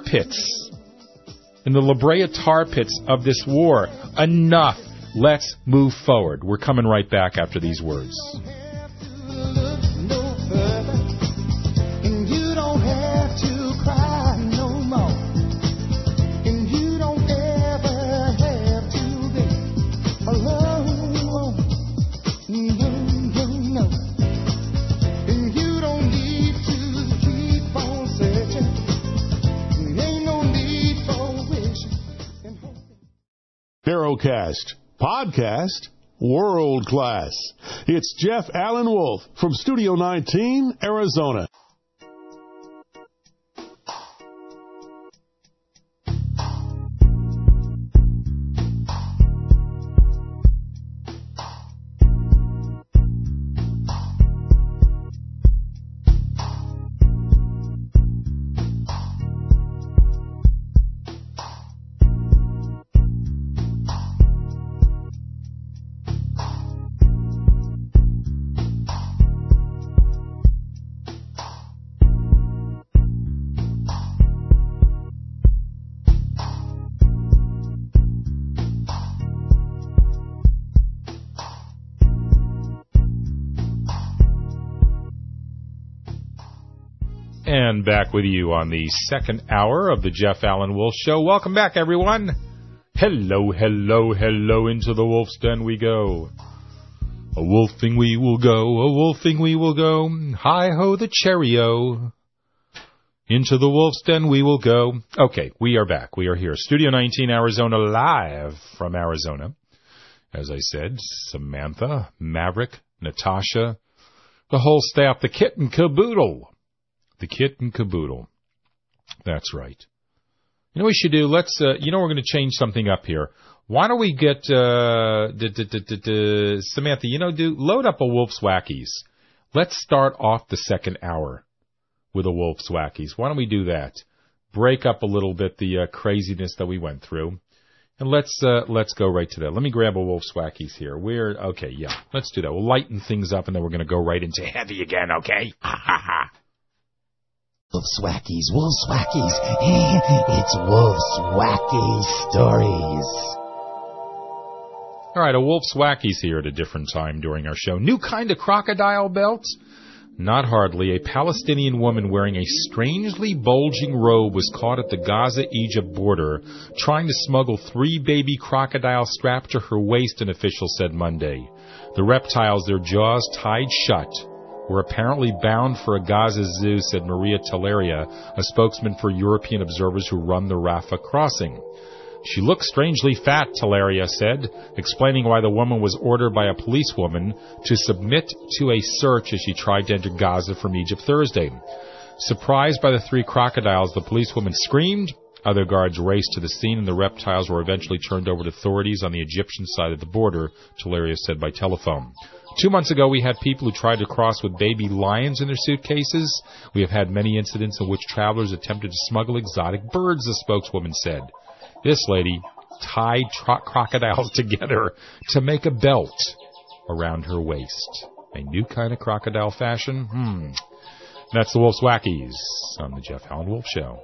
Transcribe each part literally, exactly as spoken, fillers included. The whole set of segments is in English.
pits, in the La Brea tar pits of this war. Enough. Let's move forward. We're coming right back after these words. Narrowcast, podcast, world class. It's Jeff Allen Wolf from Studio nineteen, Arizona. And back with you on the second hour of the Jeff Allen Wolf Show. Welcome back, everyone. Hello, hello, hello. Into the wolf's den we go. A wolfing we will go, a wolfing we will go. Hi-ho the cherry-o. Into the wolf's den we will go. Okay, we are back. We are here. Studio nineteen, Arizona, live from Arizona. As I said, Samantha, Maverick, Natasha, the whole staff, the kit and caboodle. The kit and caboodle. That's right. You know what we should do? Let's, uh, you know, we're going to change something up here. Why don't we get, uh, d- d- d- d- d- Samantha, you know, do load up a Wolf's Wackies. Let's start off the second hour with a Wolf's Wackies. Why don't we do that? Break up a little bit the uh, craziness that we went through. And let's, uh, let's go right to that. Let me grab a Wolf's Wackies here. We're, okay, yeah, let's do that. We'll lighten things up and then we're going to go right into heavy again, okay? Ha ha ha. Wolf's Wackies, Wolf's Wackies. It's Wolf's Wacky Stories. All right, a Wolf's Wackies here at a different time during our show. New kind of crocodile belt? Not hardly. A Palestinian woman wearing a strangely bulging robe was caught at the Gaza-Egypt border trying to smuggle three baby crocodiles strapped to her waist, an official said Monday. The reptiles, their jaws tied shut, were apparently bound for a Gaza zoo, said Maria Talaria, a spokesman for European observers who run the Rafah crossing. She looks strangely fat, Talaria said, explaining why the woman was ordered by a policewoman to submit to a search as she tried to enter Gaza from Egypt Thursday. Surprised by the three crocodiles, the policewoman screamed. Other guards raced to the scene, and the reptiles were eventually turned over to authorities on the Egyptian side of the border, Talaria said by telephone. Two months ago, we had people who tried to cross with baby lions in their suitcases. We have had many incidents in which travelers attempted to smuggle exotic birds, the spokeswoman said. This lady tied tro- crocodiles together to make a belt around her waist. A new kind of crocodile fashion? Hmm. That's the Wolf's Wackies on the Jeff Allen Wolf Show.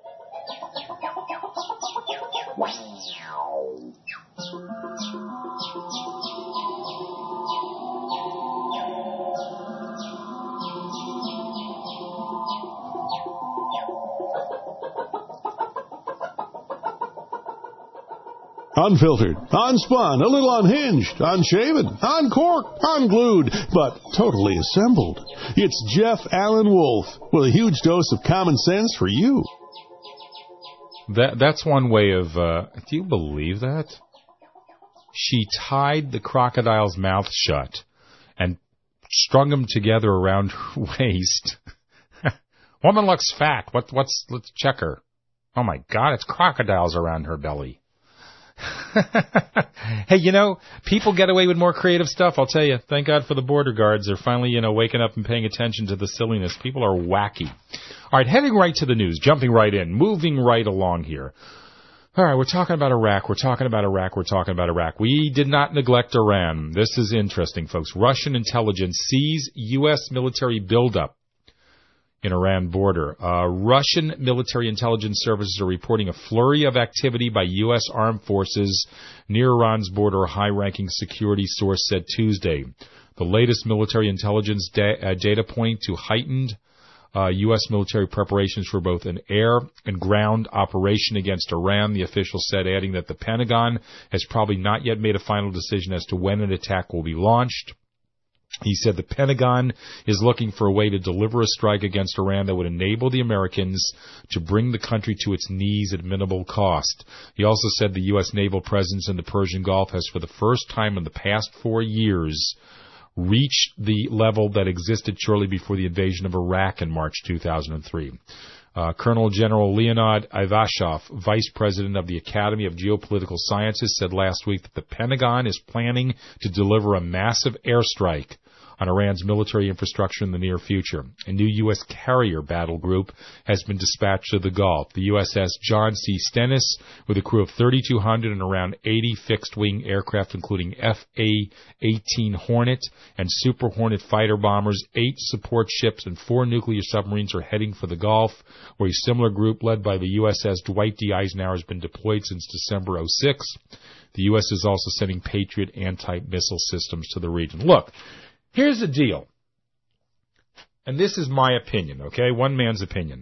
Unfiltered, unspun, a little unhinged, unshaven, uncorked, unglued, but totally assembled. It's Jeff Allen Wolf with a huge dose of common sense for you. That That's one way of, uh, do you believe that? She tied the crocodile's mouth shut and strung them together around her waist. Woman looks fat. What, what's, let's check her. Oh my God, it's crocodiles around her belly. Hey, you know, people get away with more creative stuff, I'll tell you. Thank God for the border guards. They're finally, you know, waking up and paying attention to the silliness. People are wacky. All right, heading right to the news, jumping right in, moving right along here. All right, we're talking about Iraq. We're talking about Iraq. We're talking about Iraq. We did not neglect Iran. This is interesting, folks. Russian intelligence sees U S military buildup in Iran border. Uh, Russian military intelligence services are reporting a flurry of activity by U S armed forces near Iran's border, a high-ranking security source said Tuesday. The latest military intelligence da- uh, data point to heightened uh, U S military preparations for both an air and ground operation against Iran, the official said, adding that the Pentagon has probably not yet made a final decision as to when an attack will be launched. He said the Pentagon is looking for a way to deliver a strike against Iran that would enable the Americans to bring the country to its knees at minimal cost. He also said the U S naval presence in the Persian Gulf has, for the first time in the past four years, reached the level that existed shortly before the invasion of Iraq in March two thousand three. Uh, Colonel General Leonid Ivashov, vice president of the Academy of Geopolitical Sciences, said last week that the Pentagon is planning to deliver a massive airstrike on Iran's military infrastructure in the near future. A new U S carrier battle group has been dispatched to the Gulf. The U S S John C. Stennis, with a crew of thirty-two hundred and around eighty fixed-wing aircraft, including F A eighteen Hornet and Super Hornet fighter bombers, eight support ships, and four nuclear submarines, are heading for the Gulf, where a similar group led by the U S S Dwight D. Eisenhower has been deployed since December oh six. The U S is also sending Patriot anti-missile systems to the region. Look, here's the deal, and this is my opinion, okay, one man's opinion.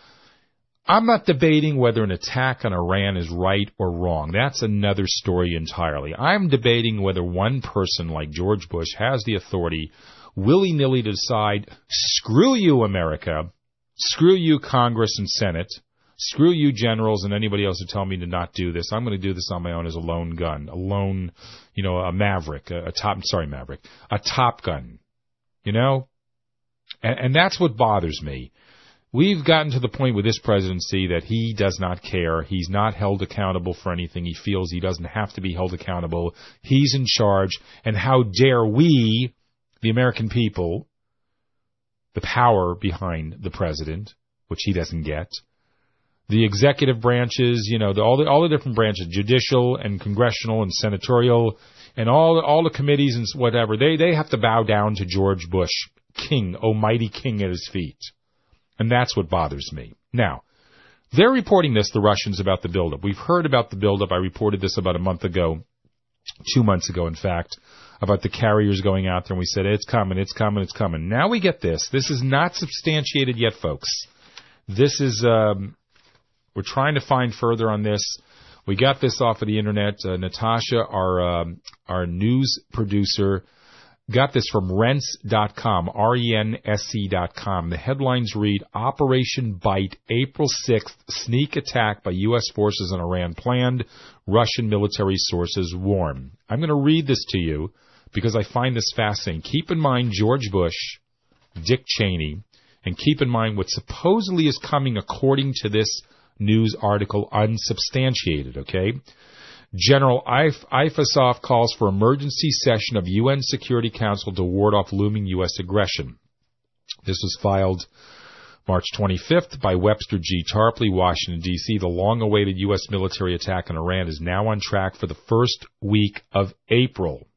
I'm not debating whether an attack on Iran is right or wrong. That's another story entirely. I'm debating whether one person like George Bush has the authority willy-nilly to decide, screw you, America, screw you, Congress and Senate, screw you, generals, and anybody else who tell me to not do this. I'm going to do this on my own as a lone gun, a lone, you know, a maverick, a, a top, sorry, maverick, a top gun, you know? And, and that's what bothers me. We've gotten to the point with this presidency that he does not care. He's not held accountable for anything. He feels he doesn't have to be held accountable. He's in charge. And how dare we, the American people, the power behind the president, which he doesn't get, the executive branches, you know, the, all the all the different branches, judicial and congressional and senatorial, and all all the committees and whatever, they they have to bow down to George Bush, king, almighty king at his feet. And that's what bothers me. Now, they're reporting this, the Russians, about the buildup. We've heard about the buildup. I reported this about a month ago, two months ago, in fact, about the carriers going out there, and we said, it's coming, it's coming, it's coming. Now we get this. This is not substantiated yet, folks. This is, um, we're trying to find further on this. We got this off of the internet. Uh, Natasha, our, um, our news producer, got this from rents dot com, R E N S C dot com. The headlines read, Operation Bite, April sixth, sneak attack by U S forces on Iran planned, Russian military sources warn. I'm going to read this to you because I find this fascinating. Keep in mind George Bush, Dick Cheney, and keep in mind what supposedly is coming according to this news article, unsubstantiated, okay? General Ifasov calls for emergency session of U N Security Council to ward off looming U S aggression. This was filed March twenty-fifth by Webster G. Tarpley, Washington, D C The long-awaited U S military attack on Iran is now on track for the first week of April.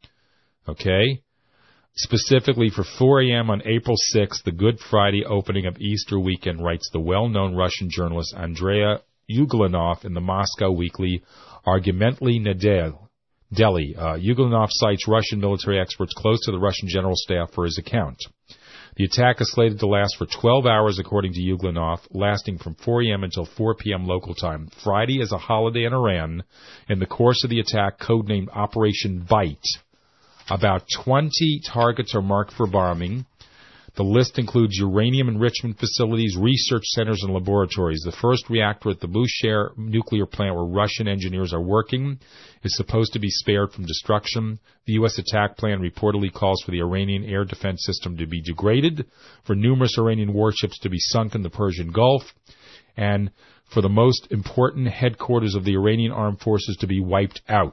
Okay? Specifically for four a.m. on April sixth, the Good Friday opening of Easter weekend, writes the well-known Russian journalist Andrei Uglanov in the Moscow Weekly Argumently Nedeli. Uh, Uglanov cites Russian military experts close to the Russian general staff for his account. The attack is slated to last for twelve hours, according to Uglanov, lasting from four a.m. until four p.m. local time. Friday is a holiday in Iran. In the course of the attack, codenamed Operation Bite, about twenty targets are marked for bombing. The list includes uranium enrichment facilities, research centers, and laboratories. The first reactor at the Bushehr nuclear plant, where Russian engineers are working, is supposed to be spared from destruction. The U S attack plan reportedly calls for the Iranian air defense system to be degraded, for numerous Iranian warships to be sunk in the Persian Gulf, and for the most important headquarters of the Iranian armed forces to be wiped out.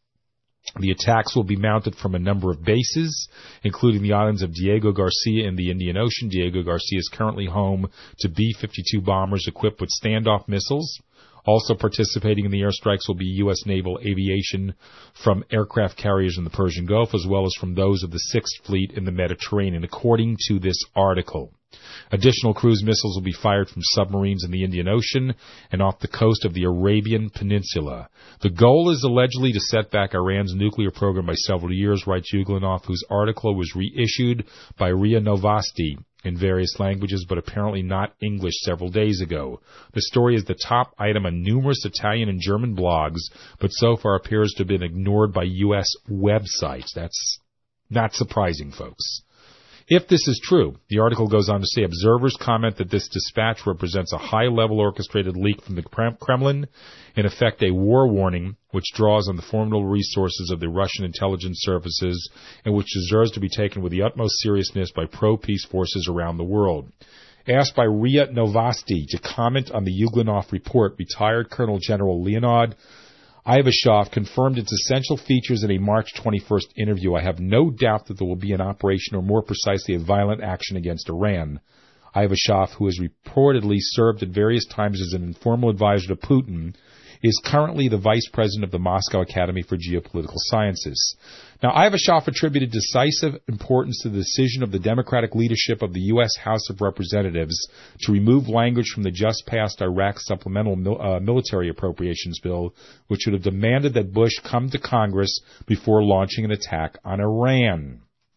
The attacks will be mounted from a number of bases, including the islands of Diego Garcia in the Indian Ocean. Diego Garcia is currently home to B fifty-two bombers equipped with standoff missiles. Also participating in the airstrikes will be U S naval aviation from aircraft carriers in the Persian Gulf, as well as from those of the Sixth Fleet in the Mediterranean, according to this article. Additional cruise missiles will be fired from submarines in the Indian Ocean and off the coast of the Arabian Peninsula. The goal is allegedly to set back Iran's nuclear program by several years, writes Yugoslav, whose article was reissued by R I A Novosti in various languages, but apparently not English several days ago. The story is the top item on numerous Italian and German blogs, but so far appears to have been ignored by U S websites. That's not surprising, folks. If this is true, the article goes on to say, observers comment that this dispatch represents a high-level orchestrated leak from the Kremlin, in effect a war warning, which draws on the formidable resources of the Russian intelligence services and which deserves to be taken with the utmost seriousness by pro-peace forces around the world. Asked by R I A Novosti to comment on the Yugoslav report, retired Colonel General Leonid Ivashov confirmed its essential features in a March twenty-first interview. I have no doubt that there will be an operation, or more precisely, a violent action against Iran. Ivashov, who has reportedly served at various times as an informal advisor to Putin, is currently the vice president of the Moscow Academy for Geopolitical Sciences. Now, Ivashov attributed decisive importance to the decision of the Democratic leadership of the U S House of Representatives to remove language from the just-passed Iraq supplemental mil- uh, military appropriations bill, which would have demanded that Bush come to Congress before launching an attack on Iran.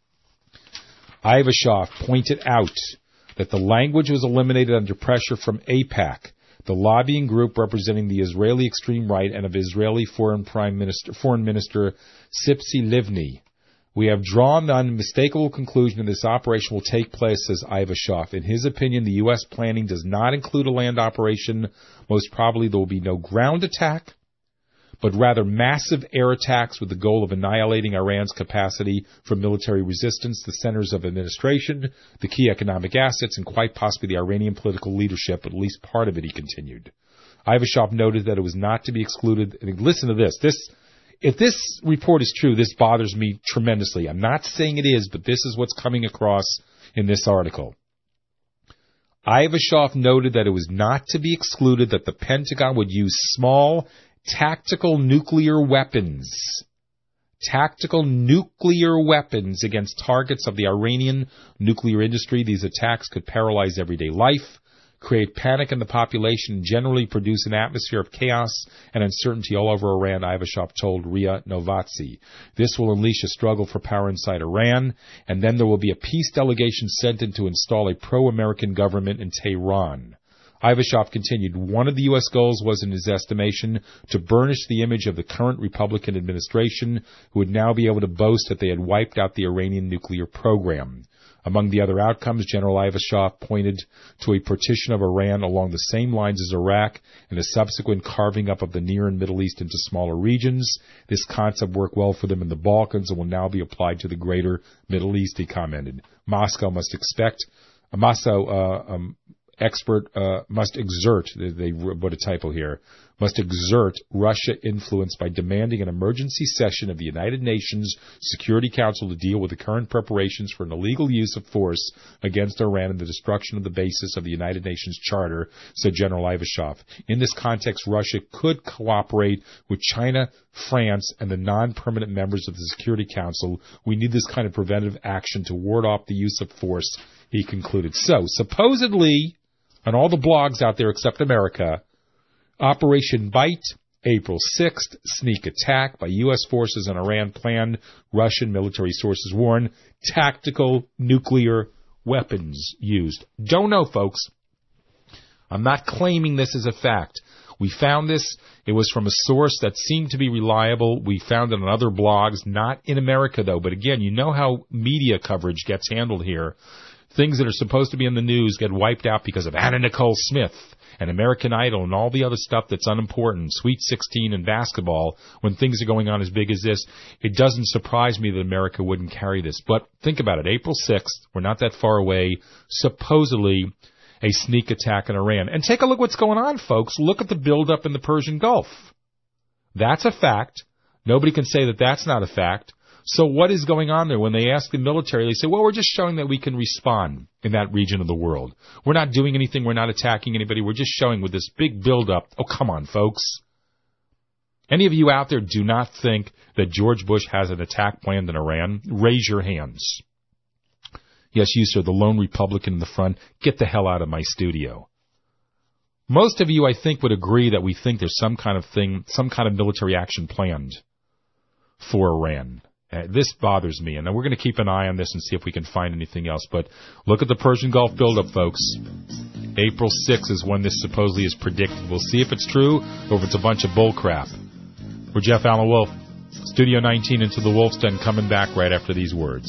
Ivashov pointed out that the language was eliminated under pressure from AIPAC, the lobbying group representing the Israeli extreme right, and of Israeli Foreign Prime Minister, Foreign Minister Tzipi Livni. We have drawn the unmistakable conclusion that this operation will take place, says Ivashov. In his opinion, the U S planning does not include a land operation. Most probably there will be no ground attack, but rather massive air attacks with the goal of annihilating Iran's capacity for military resistance, the centers of administration, the key economic assets, and quite possibly the Iranian political leadership, at least part of it, he continued. Ivashov noted that it was not to be excluded. And listen to this. This, if this report is true, this bothers me tremendously. I'm not saying it is, but this is what's coming across in this article. Ivashov noted that it was not to be excluded that the Pentagon would use small tactical nuclear weapons, tactical nuclear weapons against targets of the Iranian nuclear industry. These attacks could paralyze everyday life, create panic in the population, and generally produce an atmosphere of chaos and uncertainty all over Iran, Ivashov told R I A Novosti. This will unleash a struggle for power inside Iran, and then there will be a peace delegation sent in to install a pro-American government in Tehran. Ivashov continued, one of the U S goals was, in his estimation, to burnish the image of the current Republican administration, who would now be able to boast that they had wiped out the Iranian nuclear program. Among the other outcomes, General Ivashov pointed to a partition of Iran along the same lines as Iraq and a subsequent carving up of the Near and Middle East into smaller regions. This concept worked well for them in the Balkans and will now be applied to the greater Middle East, he commented. Moscow must expect, uh, Moscow, uh, um, expert uh, must exert, they, they put a typo here, must exert Russia influence by demanding an emergency session of the United Nations Security Council to deal with the current preparations for an illegal use of force against Iran and the destruction of the basis of the United Nations Charter, said General Ivashov. In this context, Russia could cooperate with China, France, and the non-permanent members of the Security Council. We need this kind of preventive action to ward off the use of force, he concluded. So, supposedly, on all the blogs out there except America, Operation Bite, April sixth, sneak attack by U S forces on Iran planned, Russian military sources warn, tactical nuclear weapons used. Don't know, folks. I'm not claiming this as a fact. We found this. It was from a source that seemed to be reliable. We found it on other blogs, not in America, though. But again, you know how media coverage gets handled here. Things that are supposed to be in the news get wiped out because of Anna Nicole Smith and American Idol and all the other stuff that's unimportant, Sweet sixteen and basketball. When things are going on as big as this, it doesn't surprise me that America wouldn't carry this. But think about it. April sixth, we're not that far away, supposedly a sneak attack in Iran. And take a look what's going on, folks. Look at the buildup in the Persian Gulf. That's a fact. Nobody can say that that's not a fact. So what is going on there? When they ask the military, they say, well, we're just showing that we can respond in that region of the world. We're not doing anything. We're not attacking anybody. We're just showing with this big buildup. Oh, come on, folks. Any of you out there do not think that George Bush has an attack planned in Iran? Raise your hands. Yes, you, sir, the lone Republican in the front. Get the hell out of my studio. Most of you, I think, would agree that we think there's some kind of thing, some kind of military action planned for Iran. Uh, this bothers me, and we're going to keep an eye on this and see if we can find anything else. But look at the Persian Gulf buildup, folks. April sixth is when this supposedly is predicted. We'll see if it's true or if it's a bunch of bull crap. We're Jeff Allen Wolf, Studio nineteen, Into the Wolf's Den, coming back right after these words.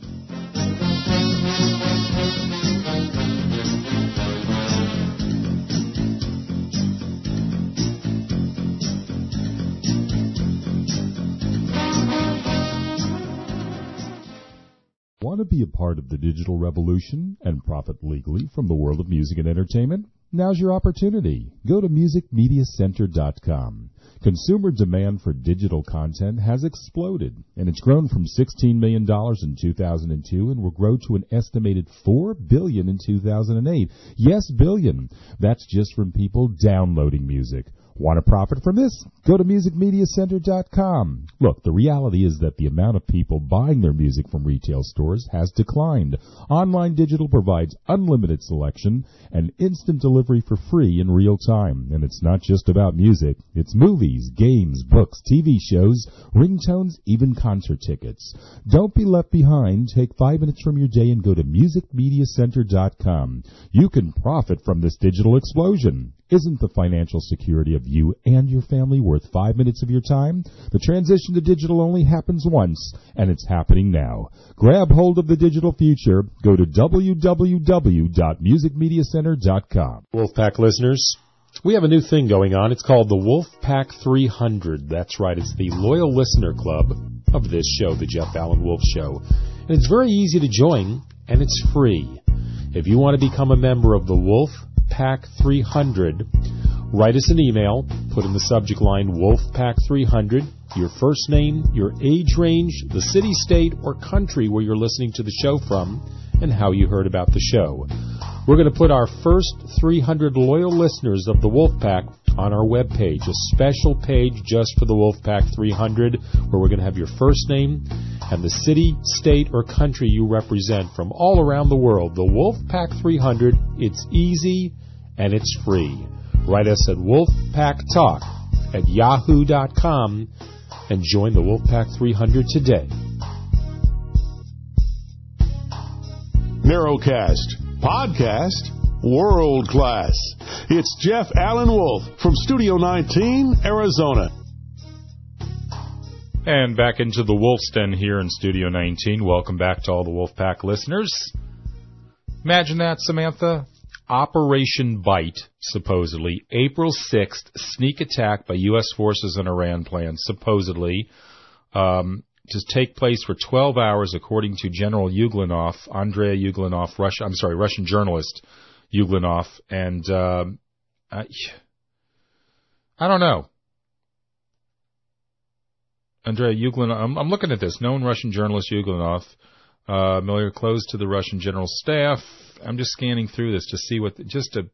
Want to be a part of the digital revolution and profit legally from the world of music and entertainment? Now's your opportunity. Go to music media center dot com. Consumer demand for digital content has exploded, and it's grown from sixteen million dollars in two thousand two and will grow to an estimated four billion dollars in two thousand eight. Yes, billion. That's just from people downloading music. Want to profit from this? Go to music media center dot com. Look, the reality is that the amount of people buying their music from retail stores has declined. Online Digital provides unlimited selection and instant delivery for free in real time. And it's not just about music. It's movies, games, books, T V shows, ringtones, even concert tickets. Don't be left behind. Take five minutes from your day and go to music media center dot com. You can profit from this digital explosion. Isn't the financial security of you and your family worth five minutes of your time? The transition to digital only happens once, and it's happening now. Grab hold of the digital future. Go to w w w dot music media center dot com. Wolfpack listeners, we have a new thing going on. It's called the Wolfpack three hundred. That's right, it's the loyal listener club of this show, the Jeff Allen Wolf Show. And it's very easy to join, and it's free. If you want to become a member of the Wolfpack three hundred, write us an email, put in the subject line Wolfpack three hundred, your first name, your age range, the city, state, or country where you're listening to the show from, and how you heard about the show. We're going to put our first three hundred loyal listeners of the Wolfpack on our webpage, a special page just for the Wolfpack three hundred, where we're going to have your first name and the city, state, or country you represent from all around the world. The Wolfpack three hundred, it's easy and it's free. Write us at wolfpacktalk at yahoo dot com and join the Wolfpack three hundred today. Narrowcast. Podcast, world class. It's Jeff Allen Wolf from Studio nineteen, Arizona. And back into the Wolf's Den here in Studio nineteen. Welcome back to all the Wolfpack listeners. Imagine that, Samantha. Operation Bite, supposedly. April sixth, sneak attack by U S forces in Iran planned, supposedly. Um... to take place for twelve hours, according to General Yuglanov, Andrei Yuglanov, Russia, I'm sorry, Russian journalist Yuglanov, and uh, I, I don't know. Andrei Yuglanov, I'm, I'm looking at this, known Russian journalist Yuglanov, uh, familiar, close to the Russian general staff. I'm just scanning through this to see what, just to,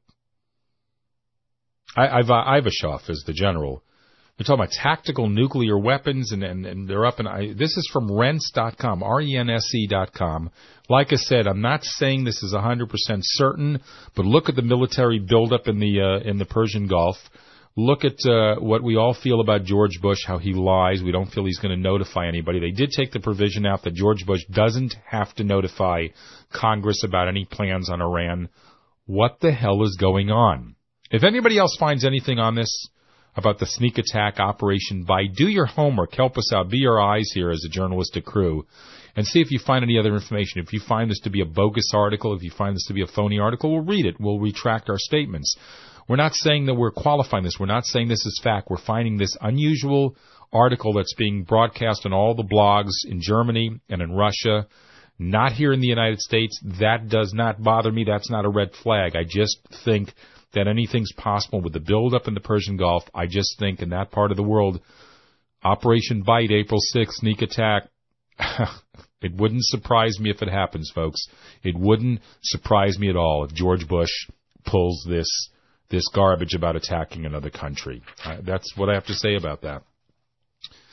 I, I've, Ivashov is the general. They're talking about tactical nuclear weapons, and, and, and they're up in... I, this is from rents dot com, R E N S E dot com. Like I said, I'm not saying this is one hundred percent certain, but look at the military buildup in the uh, in the Persian Gulf. Look at uh, what we all feel about George Bush, how he lies. We don't feel he's going to notify anybody. They did take the provision out that George Bush doesn't have to notify Congress about any plans on Iran. What the hell is going on? If anybody else finds anything on this, about the sneak attack operation by, do your homework, help us out, be our eyes here as a journalistic crew, and see if you find any other information. If you find this to be a bogus article, if you find this to be a phony article, we'll read it. We'll retract our statements. We're not saying that we're qualifying this. We're not saying this is fact. We're finding this unusual article that's being broadcast on all the blogs in Germany and in Russia, not here in the United States. That does not bother me. That's not a red flag. I just think that anything's possible with the buildup in the Persian Gulf. I just think in that part of the world, Operation Bite, April sixth, sneak attack, it wouldn't surprise me if it happens, folks. It wouldn't surprise me at all if George Bush pulls this this garbage about attacking another country. Uh, that's what I have to say about that.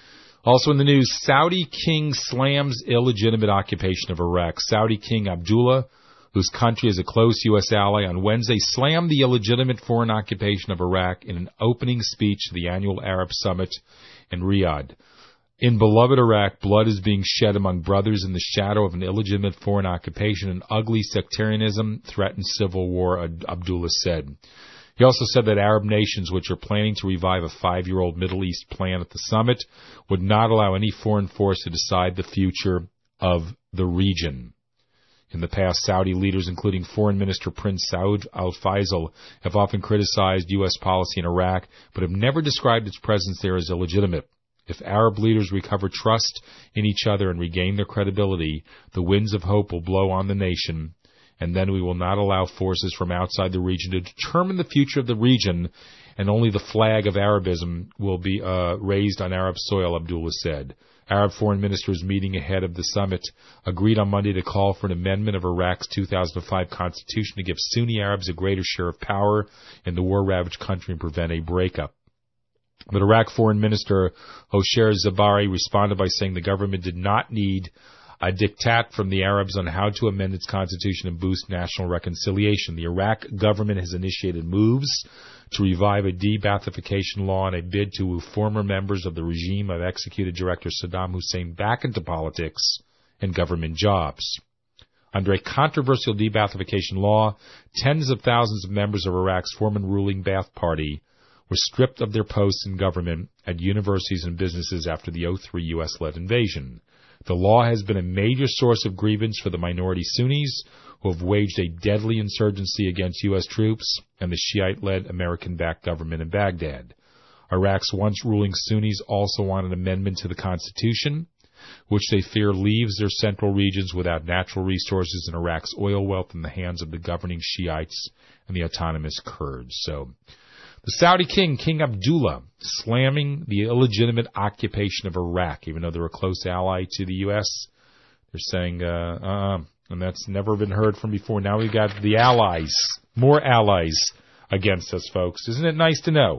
Also in the news, Saudi king slams illegitimate occupation of Iraq. Saudi King Abdullah, whose country is a close U S ally, on Wednesday slammed the illegitimate foreign occupation of Iraq in an opening speech to the annual Arab Summit in Riyadh. In beloved Iraq, blood is being shed among brothers in the shadow of an illegitimate foreign occupation, and ugly sectarianism threatens civil war, Abdullah said. He also said that Arab nations, which are planning to revive a five-year-old Middle East plan at the summit, would not allow any foreign force to decide the future of the region. In the past, Saudi leaders, including Foreign Minister Prince Saud al-Faisal, have often criticized U S policy in Iraq, but have never described its presence there as illegitimate. If Arab leaders recover trust in each other and regain their credibility, the winds of hope will blow on the nation, and then we will not allow forces from outside the region to determine the future of the region, and only the flag of Arabism will be uh, raised on Arab soil, Abdullah said. Arab foreign ministers meeting ahead of the summit agreed on Monday to call for an amendment of Iraq's two thousand five constitution to give Sunni Arabs a greater share of power in the war-ravaged country and prevent a breakup. But Iraq Foreign Minister Hosher Zabari responded by saying the government did not need a diktat from the Arabs on how to amend its constitution and boost national reconciliation. The Iraq government has initiated moves to revive a de-Baathification law in a bid to woo former members of the regime of executed director Saddam Hussein back into politics and government jobs. Under a controversial de-Baathification law, tens of thousands of members of Iraq's former ruling Ba'ath Party were stripped of their posts in government at universities and businesses after the oh three U S-led invasion. The law has been a major source of grievance for the minority Sunnis who have waged a deadly insurgency against U S troops and the Shiite-led American-backed government in Baghdad. Iraq's once-ruling Sunnis also want an amendment to the constitution, which they fear leaves their central regions without natural resources and Iraq's oil wealth in the hands of the governing Shiites and the autonomous Kurds. So, the Saudi king, King Abdullah, slamming the illegitimate occupation of Iraq, even though they're a close ally to the U S. They're saying, uh, uh, and that's never been heard from before. Now we've got the allies, more allies against us, folks. Isn't it nice to know?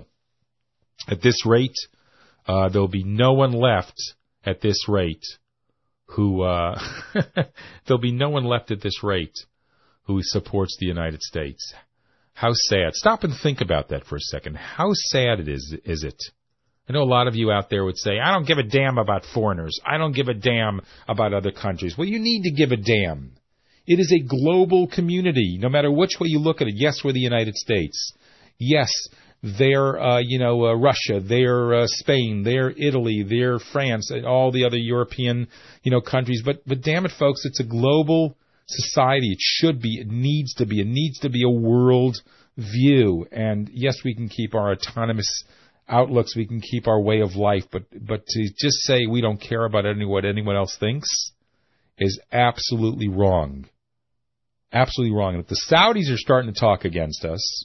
At this rate, uh, there'll be no one left at this rate who, uh, there'll be no one left at this rate who supports the United States. How sad. Stop and think about that for a second. How sad it is, is it? I know a lot of you out there would say, I don't give a damn about foreigners. I don't give a damn about other countries. Well, you need to give a damn. It is a global community, no matter which way you look at it. Yes, we're the United States. Yes, they're, uh, you know, uh, Russia. They're uh, Spain. They're Italy. They're France and all the other European, you know, countries. But, but damn it, folks, it's a global society. It should be. It needs to be. It needs to be a world view. And yes, we can keep our autonomous outlooks. We can keep our way of life. But but to just say we don't care about any, what anyone else thinks is absolutely wrong. Absolutely wrong. And if the Saudis are starting to talk against us,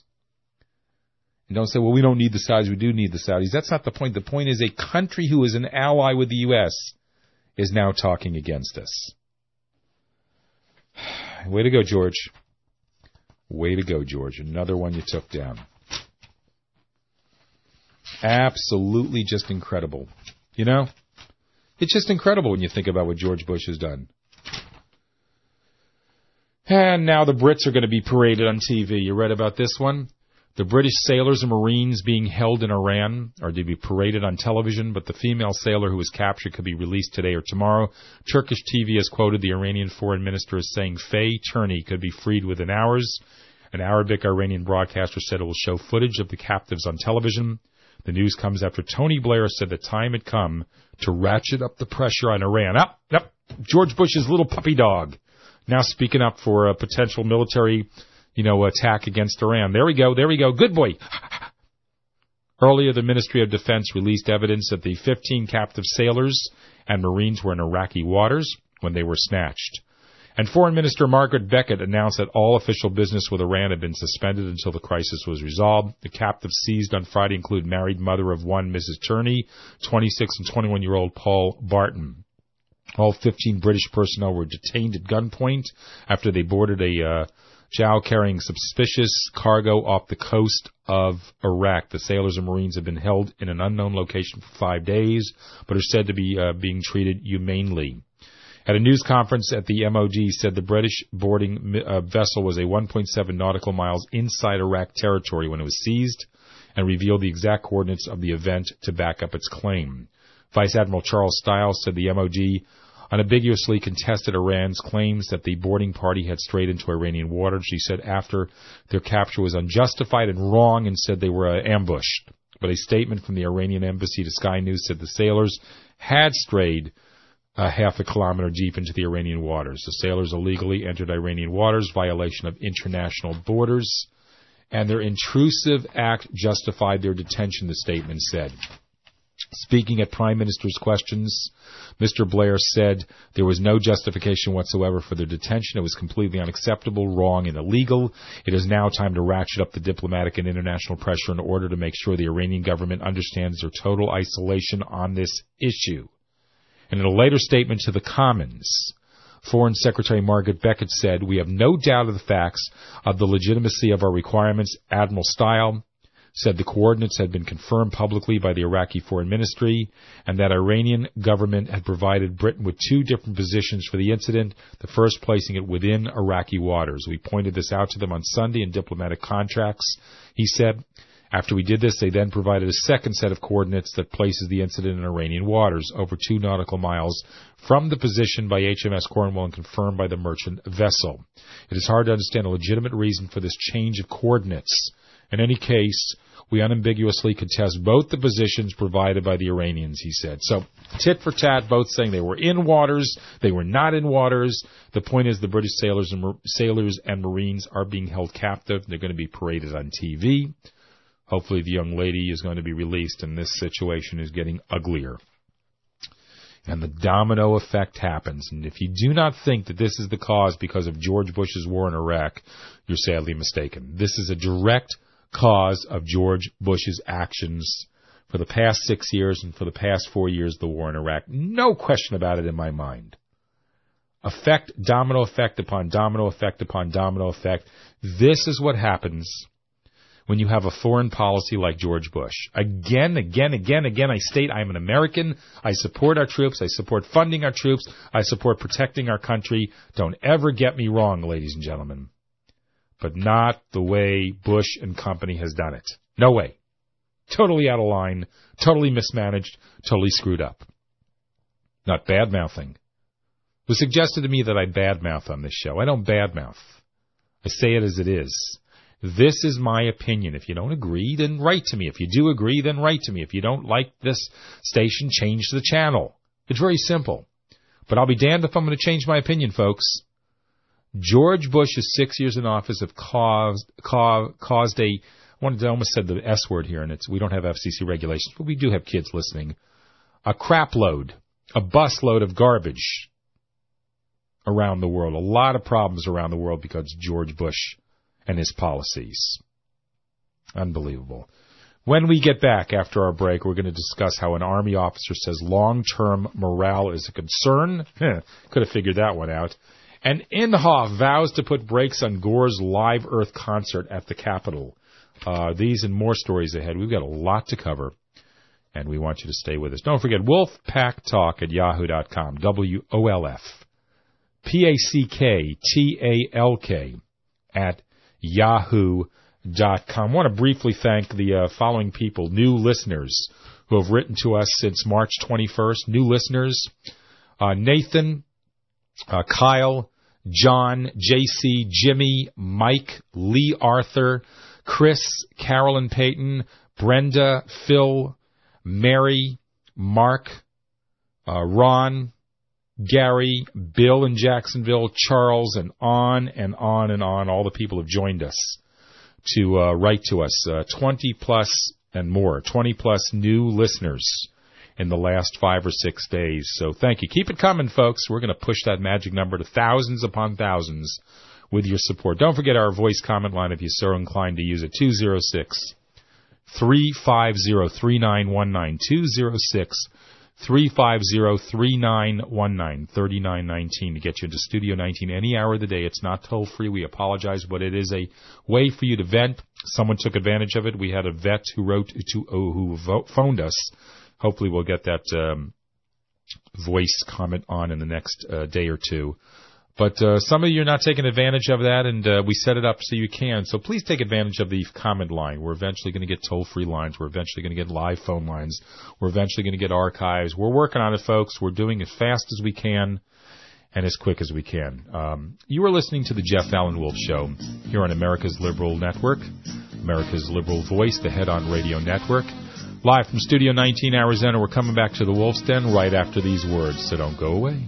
and don't say, well, we don't need the Saudis. We do need the Saudis. That's not the point. The point is a country who is an ally with the U S is now talking against us. Way to go, George. Way to go, George. Another one you took down. Absolutely just incredible. You know, it's just incredible when you think about what George Bush has done. And now the Brits are going to be paraded on T V. You read about this one? The British sailors and Marines being held in Iran are to be paraded on television, but the female sailor who was captured could be released today or tomorrow. Turkish T V has quoted the Iranian foreign minister as saying Faye Turney could be freed within hours. An Arabic Iranian broadcaster said it will show footage of the captives on television. The news comes after Tony Blair said the time had come to ratchet up the pressure on Iran. Up, up, George Bush's little puppy dog now speaking up for a potential military you know, attack against Iran. There we go, there we go. Good boy. Earlier, the Ministry of Defense released evidence that the fifteen captive sailors and Marines were in Iraqi waters when they were snatched. And Foreign Minister Margaret Beckett announced that all official business with Iran had been suspended until the crisis was resolved. The captives seized on Friday include married mother of one, Missus Turney, twenty-six and twenty-one-year-old Paul Barton. All fifteen British personnel were detained at gunpoint after they boarded a uh, Chow carrying suspicious cargo off the coast of Iraq. The sailors and Marines have been held in an unknown location for five days, but are said to be uh, being treated humanely. At a news conference at the M O G, said the British boarding uh, vessel was a one point seven nautical miles inside Iraq territory when it was seized, and revealed the exact coordinates of the event to back up its claim. Vice Admiral Charles Stiles said the M O G unambiguously contested Iran's claims that the boarding party had strayed into Iranian waters. She said after their capture was unjustified and wrong and said they were uh, ambushed. But a statement from the Iranian embassy to Sky News said the sailors had strayed a half a kilometer deep into the Iranian waters. The sailors illegally entered Iranian waters, violation of international borders, and their intrusive act justified their detention, the statement said. Speaking at Prime Minister's questions, Mister Blair said there was no justification whatsoever for their detention. It was completely unacceptable, wrong, and illegal. It is now time to ratchet up the diplomatic and international pressure in order to make sure the Iranian government understands their total isolation on this issue. And in a later statement to the Commons, Foreign Secretary Margaret Beckett said, "We have no doubt of the facts of the legitimacy of our requirements." Admiral Stile said the coordinates had been confirmed publicly by the Iraqi Foreign Ministry and that Iranian government had provided Britain with two different positions for the incident, the first placing it within Iraqi waters. "We pointed this out to them on Sunday in diplomatic contracts," he said. "After we did this, they then provided a second set of coordinates that places the incident in Iranian waters, over two nautical miles from the position by H M S Cornwall and confirmed by the merchant vessel. It is hard to understand a legitimate reason for this change of coordinates. In any case, we unambiguously contest both the positions provided by the Iranians," he said. So, tit for tat, both saying they were in waters, they were not in waters. The point is the British sailors and, Mar- sailors and Marines are being held captive. They're going to be paraded on T V. Hopefully the young lady is going to be released, and this situation is getting uglier. And the domino effect happens. And if you do not think that this is the cause because of George Bush's war in Iraq, you're sadly mistaken. This is a direct cause of George Bush's actions for the past six years and for the past four years, the war in Iraq. No question about it in my mind. Effect, domino effect upon domino effect upon domino effect. This is what happens when you have a foreign policy like George Bush. Again, again, again, again, I state I'm an American. I support our troops. I support funding our troops. I support protecting our country. Don't ever get me wrong, ladies and gentlemen. But not the way Bush and company has done it. No way. Totally out of line, totally mismanaged, totally screwed up. Not bad-mouthing. It was suggested to me that I bad-mouth on this show. I don't bad-mouth. I say it as it is. This is my opinion. If you don't agree, then write to me. If you do agree, then write to me. If you don't like this station, change the channel. It's very simple. But I'll be damned if I'm going to change my opinion, folks. George Bush's six years in office have caused caused, caused a, I wanted to almost said the S word here, and it's we don't have F C C regulations, but we do have kids listening. A crap load, a bus load of garbage around the world. A lot of problems around the world because of George Bush and his policies. Unbelievable. When we get back after our break, we're going to discuss how an Army officer says long-term morale is a concern. Could have figured that one out. And Inhofe vows to put brakes on Gore's Live Earth concert at the Capitol. Uh, these and more stories ahead. We've got a lot to cover, and we want you to stay with us. Don't forget, Wolfpack Talk at yahoo dot com. W O L F P A C K T A L K at yahoo dot com. I want to briefly thank the uh, following people, new listeners who have written to us since March twenty-first. New listeners, uh, Nathan, uh, Kyle, John, J C, Jimmy, Mike, Lee Arthur, Chris, Carolyn Payton, Brenda, Phil, Mary, Mark, uh, Ron, Gary, Bill in Jacksonville, Charles, and on and on and on. All the people have joined us to uh, write to us. Uh, twenty plus and more, twenty plus new listeners in the last five or six days. So thank you. Keep it coming, folks. We're going to push that magic number to thousands upon thousands with your support. Don't forget our voice comment line if you're so inclined to use it, two oh six, three five zero, three nine one nine, two oh six, three five zero, three nine one nine, three nine one nine to get you into Studio nineteen any hour of the day. It's not toll-free. We apologize, but it is a way for you to vent. Someone took advantage of it. We had a vet who wrote to, oh, who vo- phoned us. Hopefully we'll get that um, voice comment on in the next uh, day or two. But uh, some of you are not taking advantage of that, and uh, we set it up so you can. So please take advantage of the comment line. We're eventually going to get toll-free lines. We're eventually going to get live phone lines. We're eventually going to get archives. We're working on it, folks. We're doing it as fast as we can and as quick as we can. Um, you are listening to the Jeff Allen Wolf Show here on America's Liberal Network, America's Liberal Voice, the Head-On Radio Network. Live from Studio nineteen, Arizona. We're coming back to the Wolf's Den right after these words, so don't go away.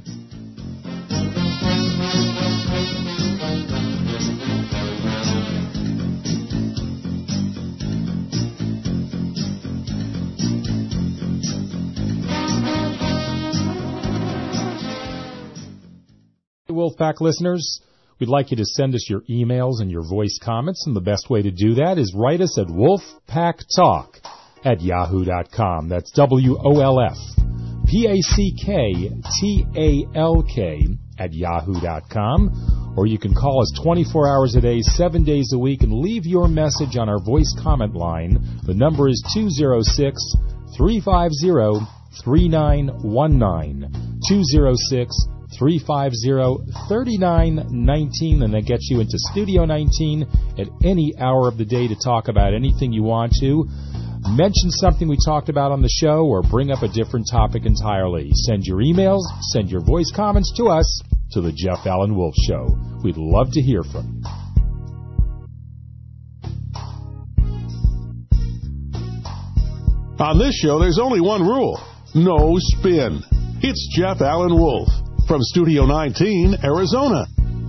Wolfpack listeners, we'd like you to send us your emails and your voice comments, and the best way to do that is write us at wolfpacktalk at yahoo dot com. That's W O L F P A C K T A L K at yahoo dot com. Or you can call us twenty-four hours a day, seven days a week, and leave your message on our voice comment line. The number is two oh six, three five zero, three nine one nine. two oh six, three five zero, three nine one nine, and that gets you into Studio nineteen at any hour of the day to talk about anything you want to. Mention something we talked about on the show or bring up a different topic entirely. Send your emails, send your voice comments to us, to the Jeff Allen Wolf Show. We'd love to hear from you. On this show, there's only one rule. No spin. It's Jeff Allen Wolf from Studio nineteen, Arizona.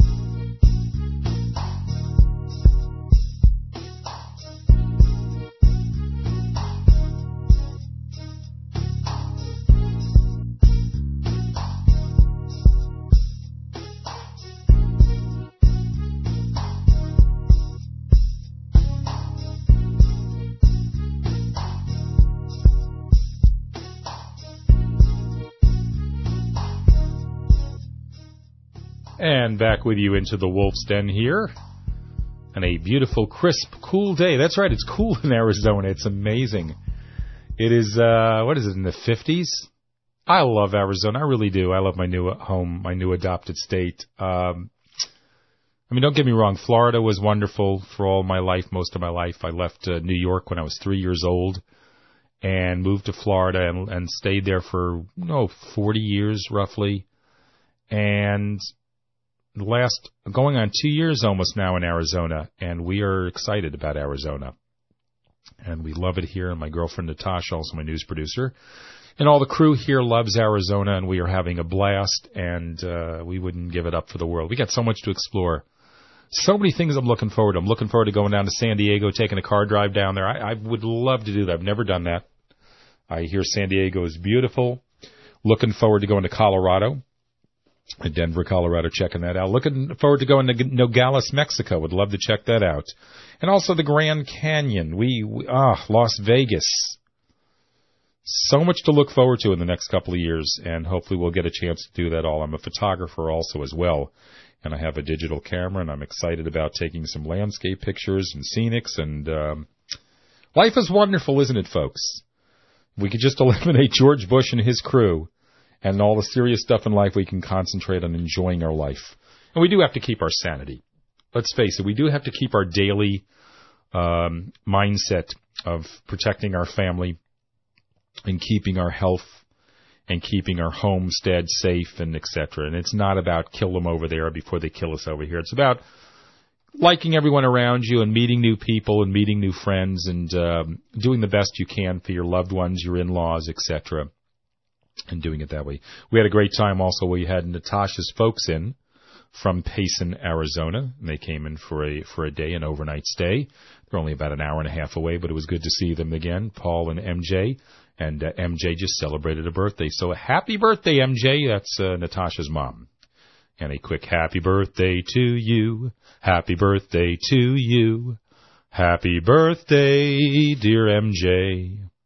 And back with you into the Wolf's Den here. And a beautiful, crisp, cool day. That's right, it's cool in Arizona. It's amazing. It is, uh, what is it, in the fifties? I love Arizona. I really do. I love my new home, my new adopted state. Um, I mean, don't get me wrong. Florida was wonderful for all my life, most of my life. I left uh, New York when I was three years old and moved to Florida and, and stayed there for, you know, forty years roughly. And the last, going on two years almost now in Arizona, and we are excited about Arizona. And we love it here, and my girlfriend Natasha, also my news producer, and all the crew here loves Arizona, and we are having a blast, and uh, we wouldn't give it up for the world. We got so much to explore. So many things I'm looking forward to. I'm looking forward to going down to San Diego, taking a car drive down there. I, I would love to do that. I've never done that. I hear San Diego is beautiful. Looking forward to going to Colorado. Denver, Colorado, checking that out. Looking forward to going to Nogales, Mexico. Would love to check that out. And also the Grand Canyon. We, we ah, Las Vegas. So much to look forward to in the next couple of years, and hopefully we'll get a chance to do that all. I'm a photographer also as well, and I have a digital camera, and I'm excited about taking some landscape pictures and scenics, and um, life is wonderful, isn't it, folks? We could just eliminate George Bush and his crew, and all the serious stuff in life, we can concentrate on enjoying our life. And we do have to keep our sanity. Let's face it, we do have to keep our daily um, mindset of protecting our family and keeping our health and keeping our homestead safe and et cetera. And it's not about kill them over there before they kill us over here. It's about liking everyone around you and meeting new people and meeting new friends and um, doing the best you can for your loved ones, your in-laws, et cetera, and doing it that way. We had a great time also. We had Natasha's folks in from Payson, Arizona, and they came in for a for a day, an overnight stay. They're only about an hour and a half away, but it was good to see them again, Paul and M J. And uh, M J just celebrated a birthday. So happy birthday, M J. That's uh, Natasha's mom. And a quick happy birthday to you. Happy birthday to you. Happy birthday, dear M J.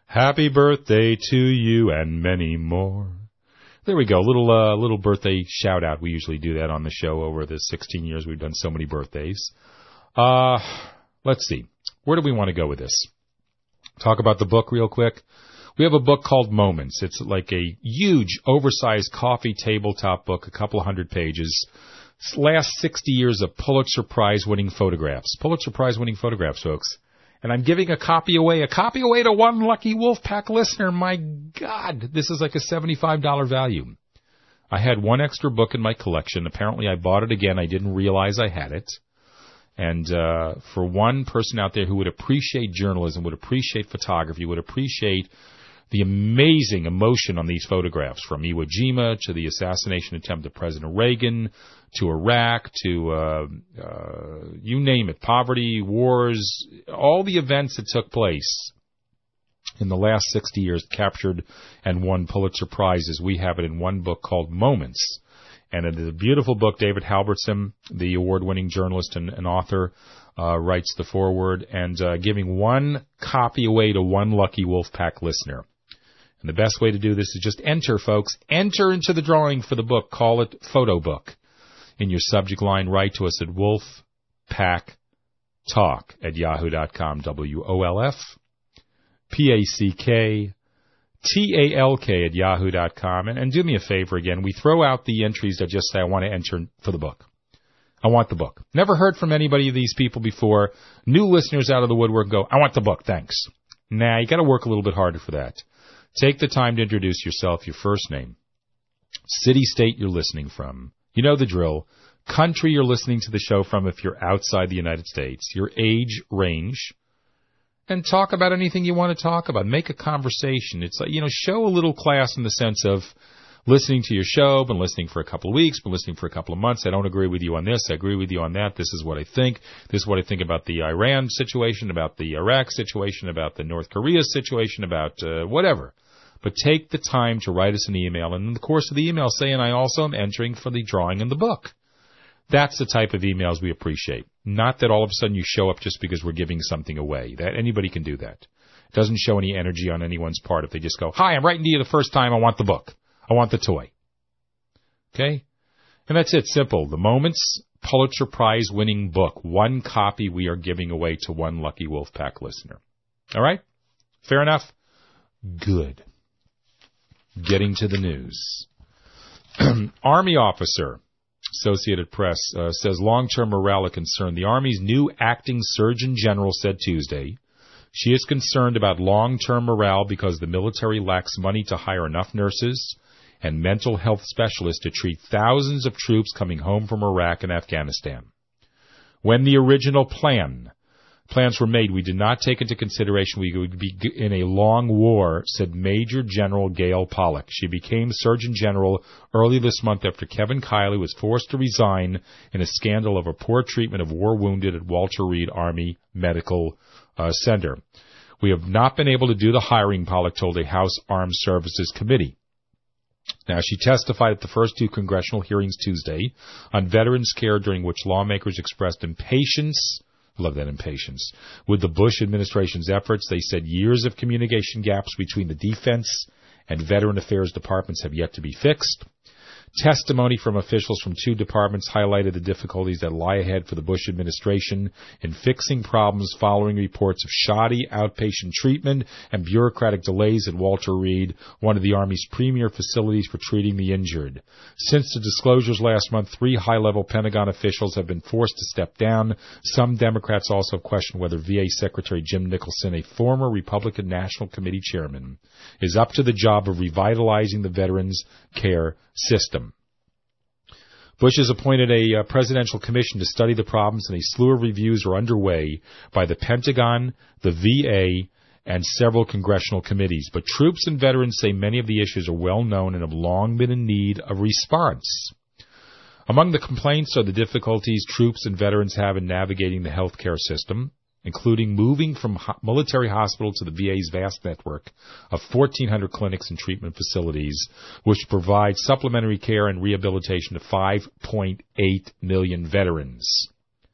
Happy birthday to you and many more. There we go. Little uh, little birthday shout out. We usually do that on the show over the sixteen years we've done so many birthdays. Uh, let's see. Where do we want to go with this? Talk about the book real quick. We have a book called Moments. It's like a huge, oversized coffee tabletop book, a couple hundred pages. Last sixty years of Pulitzer Prize winning photographs. Pulitzer Prize winning photographs, folks. And I'm giving a copy away, a copy away to one lucky Wolfpack listener. My God, this is like a seventy-five dollars value. I had one extra book in my collection. Apparently I bought it again. I didn't realize I had it. And uh, for one person out there who would appreciate journalism, would appreciate photography, would appreciate the amazing emotion on these photographs, from Iwo Jima to the assassination attempt of President Reagan, to Iraq, to uh, uh, you name it, poverty, wars, all the events that took place in the last sixty years captured and won Pulitzer Prizes. We have it in one book called Moments. And it is a beautiful book. David Halbertson, the award-winning journalist and, and author, uh, writes the foreword, and uh, giving one copy away to one lucky Wolfpack listener. And the best way to do this is just enter, folks. Enter into the drawing for the book. Call it Photo Book. In your subject line, write to us at wolfpacktalk at yahoo dot com. W O L F P A C K T A L K at yahoo dot com. And, and do me a favor again. We throw out the entries that just say, I want to enter for the book. I want the book. Never heard from anybody of these people before. New listeners out of the woodwork go, I want the book, thanks. Nah, you got to work a little bit harder for that. Take the time to introduce yourself, your first name, city, state you're listening from. You know the drill. Country you're listening to the show from if you're outside the United States. Your age range. And talk about anything you want to talk about. Make a conversation. It's like, you know, show a little class in the sense of listening to your show, been listening for a couple of weeks, been listening for a couple of months. I don't agree with you on this. I agree with you on that. This is what I think. This is what I think about the Iran situation, about the Iraq situation, about the North Korea situation, about uh, whatever. But take the time to write us an email, and in the course of the email, say, and I also am entering for the drawing in the book. That's the type of emails we appreciate. Not that all of a sudden you show up just because we're giving something away. That anybody can do that. It doesn't show any energy on anyone's part if they just go, hi, I'm writing to you the first time. I want the book. I want the toy. Okay? And that's it. Simple. The Moments Pulitzer Prize winning book. One copy we are giving away to one lucky Wolfpack listener. All right? Fair enough? Good. Getting to the news. Army officer, Associated Press, uh, says long-term morale a concern. The Army's new acting Surgeon General said Tuesday she is concerned about long-term morale because the military lacks money to hire enough nurses and mental health specialists to treat thousands of troops coming home from Iraq and Afghanistan. When the original plan Plans were made, we did not take into consideration we would be in a long war, said Major General Gail Pollock. She became Surgeon General early this month after Kevin Kiley was forced to resign in a scandal of a poor treatment of war wounded at Walter Reed Army Medical uh, Center. We have not been able to do the hiring, Pollock told a House Armed Services Committee. Now, she testified at the first two congressional hearings Tuesday on veterans' care, during which lawmakers expressed impatience Love that impatience. With the Bush administration's efforts, they said years of communication gaps between the Defense and Veteran Affairs departments have yet to be fixed. Testimony from officials from two departments highlighted the difficulties that lie ahead for the Bush administration in fixing problems following reports of shoddy outpatient treatment and bureaucratic delays at Walter Reed, one of the Army's premier facilities for treating the injured. Since the disclosures last month, three high-level Pentagon officials have been forced to step down. Some Democrats also have questioned whether V A Secretary Jim Nicholson, a former Republican National Committee chairman, is up to the job of revitalizing the veterans' care system. Bush has appointed a uh, presidential commission to study the problems, and a slew of reviews are underway by the Pentagon, the V A, and several congressional committees. But troops and veterans say many of the issues are well known and have long been in need of response. Among the complaints are the difficulties troops and veterans have in navigating the healthcare system, including moving from ho- military hospital to the V A's vast network of fourteen hundred clinics and treatment facilities, which provide supplementary care and rehabilitation to five point eight million veterans.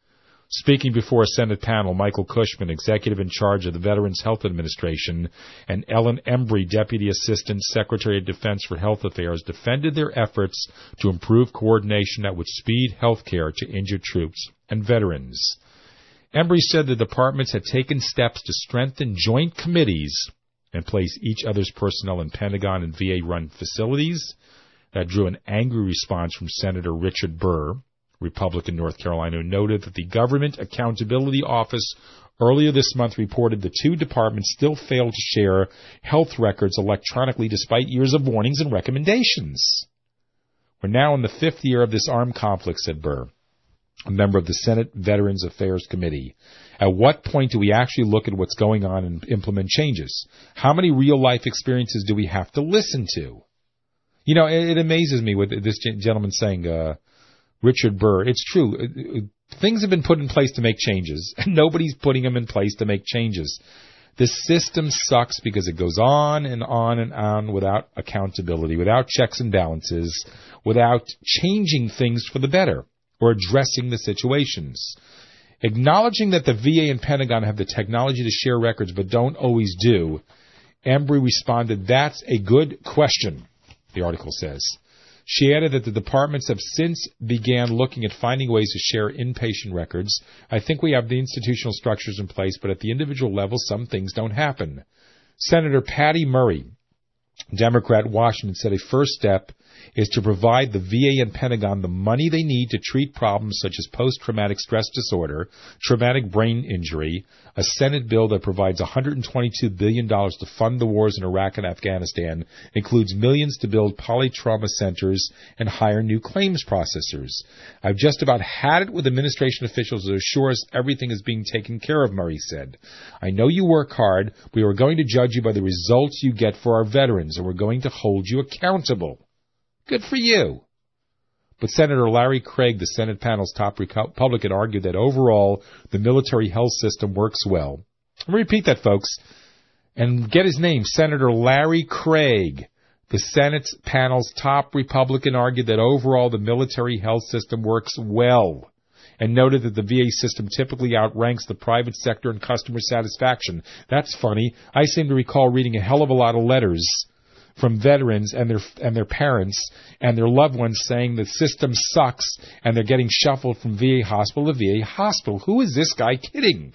Speaking before a Senate panel, Michael Cushman, executive in charge of the Veterans Health Administration, and Ellen Embry, Deputy Assistant Secretary of Defense for Health Affairs, defended their efforts to improve coordination that would speed health care to injured troops and veterans. Embry said the departments had taken steps to strengthen joint committees and place each other's personnel in Pentagon and V A-run facilities. That drew an angry response from Senator Richard Burr, Republican, North Carolina, who noted that the Government Accountability Office earlier this month reported the two departments still failed to share health records electronically despite years of warnings and recommendations. We're now in the fifth year of this armed conflict, said Burr, a member of the Senate Veterans Affairs Committee. At what point do we actually look at what's going on and implement changes? How many real-life experiences do we have to listen to? You know, it, it amazes me with this gentleman saying, uh, Richard Burr, it's true. Things have been put in place to make changes, and nobody's putting them in place to make changes. The system sucks because it goes on and on and on without accountability, without checks and balances, without changing things for the better or addressing the situations. Acknowledging that the V A and Pentagon have the technology to share records but don't always do, Embry responded, that's a good question, the article says. She added that the departments have since began looking at finding ways to share inpatient records. I think we have the institutional structures in place, but at the individual level, some things don't happen. Senator Patty Murray, Democrat, Washington, said a first step is to provide the V A and Pentagon the money they need to treat problems such as post-traumatic stress disorder, traumatic brain injury, a Senate bill that provides one hundred twenty-two billion dollars to fund the wars in Iraq and Afghanistan, includes millions to build polytrauma centers and hire new claims processors. I've just about had it with administration officials that assure us everything is being taken care of, Murray said. I know you work hard. We are going to judge you by the results you get for our veterans, and we're going to hold you accountable. Good for you. But Senator Larry Craig, the Senate panel's top Republican, argued that overall the military health system works well. Let me repeat that, folks, and get his name. Senator Larry Craig, the Senate panel's top Republican, argued that overall the military health system works well and noted that the V A system typically outranks the private sector in customer satisfaction. That's funny. I seem to recall reading a hell of a lot of letters from veterans and their and their parents and their loved ones saying the system sucks and they're getting shuffled from V A hospital to V A hospital. Who is this guy kidding?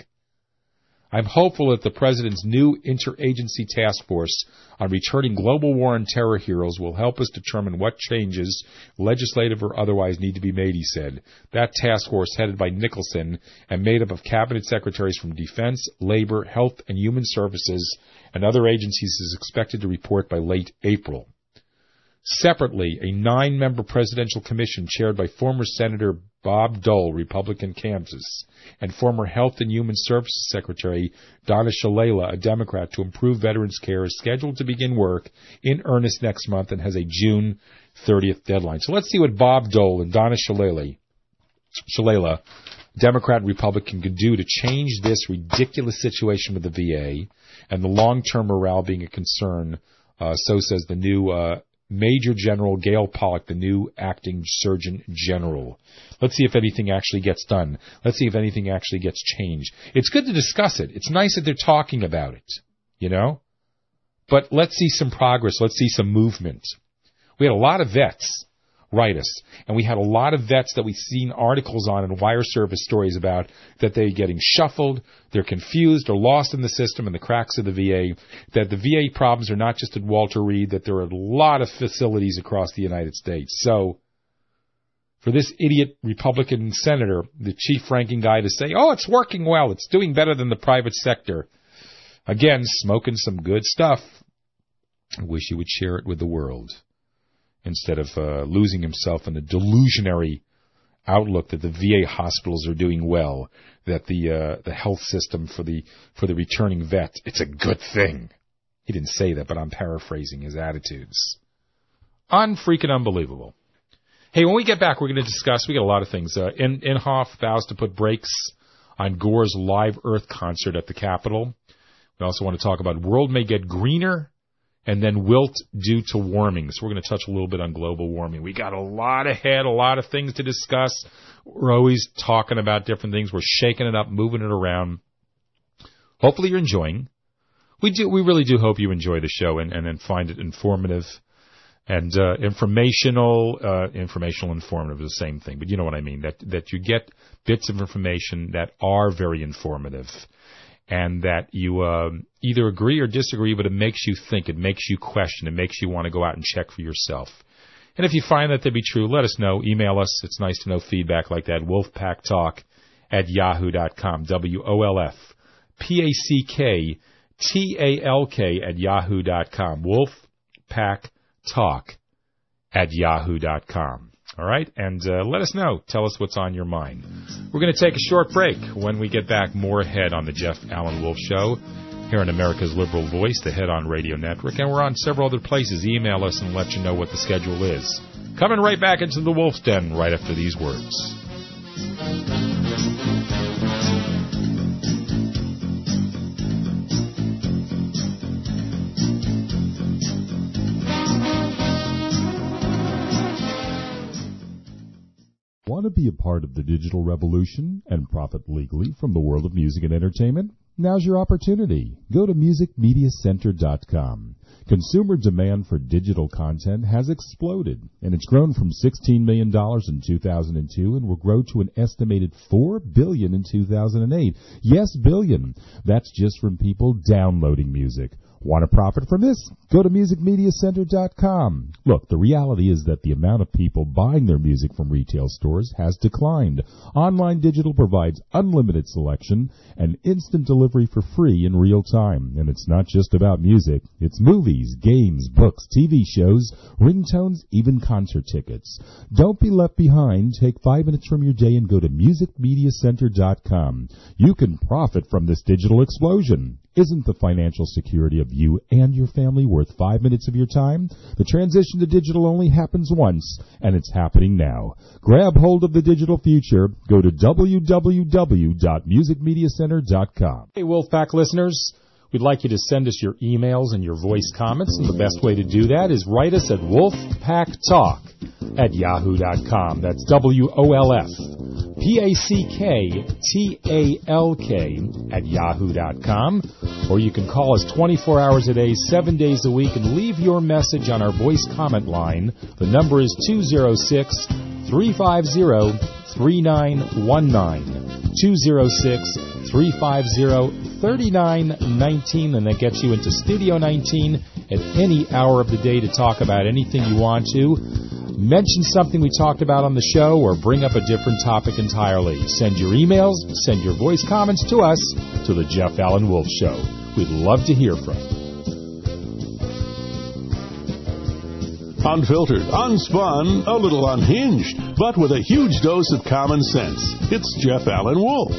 I'm hopeful that the President's new interagency task force on returning global war on terror heroes will help us determine what changes, legislative or otherwise, need to be made, he said. That task force, headed by Nicholson and made up of cabinet secretaries from Defense, Labor, Health, and Human Services, and other agencies, is expected to report by late April. Separately, a nine-member presidential commission chaired by former Senator Bob Dole, Republican, Kansas, and former Health and Human Services Secretary Donna Shalala, a Democrat, to improve veterans' care is scheduled to begin work in earnest next month and has a June thirtieth deadline. So let's see what Bob Dole and Donna Shalala, Shalala, Democrat and Republican, can do to change this ridiculous situation with the V A and the long-term morale being a concern, uh, so says the new uh, Major General Gail Pollock, the new acting Surgeon General. Let's see if anything actually gets done. Let's see if anything actually gets changed. It's good to discuss it. It's nice that they're talking about it, you know? But let's see some progress. Let's see some movement. We had a lot of vets write us, and we had a lot of vets that we've seen articles on and wire service stories about that they're getting shuffled, they're confused or lost in the system and the cracks of the V A, that the V A problems are not just at Walter Reed, that there are a lot of facilities across the United States. So for this idiot Republican senator, the chief-ranking guy, to say, oh, it's working well, it's doing better than the private sector, again, smoking some good stuff. I wish he would share it with the world, instead of uh, losing himself in a delusionary outlook that the V A hospitals are doing well, that the uh, the health system for the for the returning vet, it's a good thing. He didn't say that, but I'm paraphrasing his attitudes. Unfreaking unbelievable. Hey, when we get back, we're going to discuss, we got a lot of things. Uh, In, Inhofe vows to put brakes on Gore's Live Earth concert at the Capitol. We also want to talk about world may get greener and then wilt due to warming. So we're going to touch a little bit on global warming. We got a lot ahead, a lot of things to discuss. We're always talking about different things. We're shaking it up, moving it around. Hopefully you're enjoying. We do. We really do hope you enjoy the show and, and, and find it informative and uh, informational. Uh, informational, informative is the same thing, but you know what I mean. That that you get bits of information that are very informative, and that you uh, either agree or disagree, but it makes you think, it makes you question, it makes you want to go out and check for yourself. And if you find that to be true, let us know. Email us. It's nice to know feedback like that. Wolfpack Talk at yahoo dot com. W O L F P A C K T A L K at yahoo dot com. Wolfpack Talk at yahoo dot com. All right? And uh, let us know. Tell us what's on your mind. We're going to take a short break. When we get back, more ahead on the Jeff Allen Wolf Show here on America's Liberal Voice, the Head On Radio Network. And we're on several other places. Email us and let you know what the schedule is. Coming right back into the Wolf's Den right after these words. Want to be a part of the digital revolution and profit legally from the world of music and entertainment? Now's your opportunity. Go to music media center dot com. Consumer demand for digital content has exploded, and it's grown from sixteen million dollars in two thousand two and will grow to an estimated four billion dollars in two thousand eight. Yes, billion. That's just from people downloading music. Want to profit from this? Go to music media center dot com. Look, the reality is that the amount of people buying their music from retail stores has declined. Online Digital provides unlimited selection and instant delivery for free in real time. And it's not just about music. It's movies, games, books, T V shows, ringtones, even concert tickets. Don't be left behind. Take five minutes from your day and go to music media center dot com. You can profit from this digital explosion. Isn't the financial security of you and your family worth five minutes of your time? The transition to digital only happens once, and it's happening now. Grab hold of the digital future. Go to w w w dot music media center dot com. Hey, Wolfpack listeners, we'd like you to send us your emails and your voice comments, and the best way to do that is write us at wolfpacktalk at yahoo dot com. That's W O L F P A C K T A L K at yahoo dot com. Or you can call us twenty-four hours a day, seven days a week, and leave your message on our voice comment line. The number is two oh six, three five zero, three nine one nine. two oh six, three five zero, three nine one nine, and that gets you into Studio nineteen at any hour of the day to talk about anything you want to. Mention something we talked about on the show or bring up a different topic entirely. Send your emails, send your voice comments to us, to the Jeff Allen Wolf Show. We'd love to hear from you. Unfiltered, unspun, a little unhinged, but with a huge dose of common sense. It's Jeff Allen Wolf.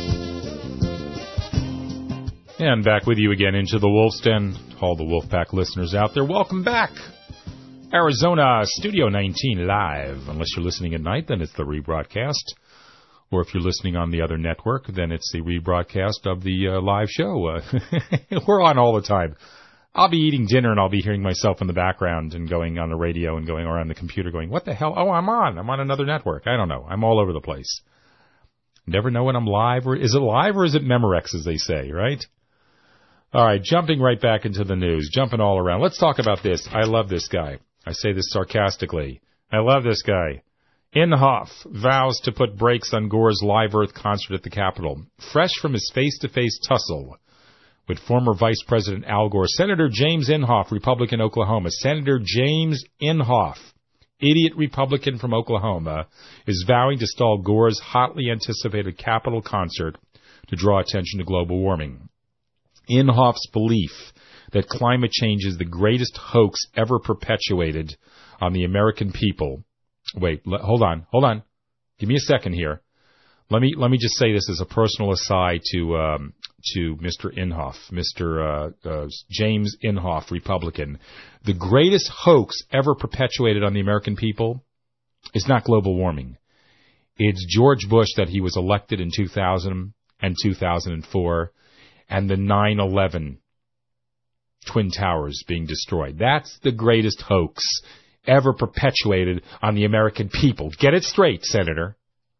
And back with you again into the Wolf's Den. All the Wolfpack listeners out there, welcome back. Arizona, Studio nineteen live. Unless you're listening at night, then it's the rebroadcast. Or if you're listening on the other network, then it's the rebroadcast of the uh, live show. Uh, we're on all the time. I'll be eating dinner and I'll be hearing myself in the background and going on the radio and going around the computer going, what the hell? Oh, I'm on. I'm on another network. I don't know. I'm all over the place. Never know when I'm live. Or is it live or is it Memorex, as they say, right? All right, jumping right back into the news, jumping all around. Let's talk about this. I love this guy. I say this sarcastically. I love this guy. Inhofe vows to put brakes on Gore's Live Earth concert at the Capitol. Fresh from his face-to-face tussle with former Vice President Al Gore, Senator James Inhofe, Republican, Oklahoma. Senator James Inhofe, idiot Republican from Oklahoma, is vowing to stall Gore's hotly anticipated Capitol concert to draw attention to global warming. Inhofe's belief that climate change is the greatest hoax ever perpetuated on the American people. Wait, l- hold on, hold on. Give me a second here. Let me let me just say this as a personal aside to um, to Mister Inhofe, Mister Uh, uh, James Inhofe, Republican. The greatest hoax ever perpetuated on the American people is not global warming. It's George Bush, that he was elected in two thousand and two thousand four, and the nine eleven Twin Towers being destroyed. That's the greatest hoax ever perpetuated on the American people. Get it straight, Senator.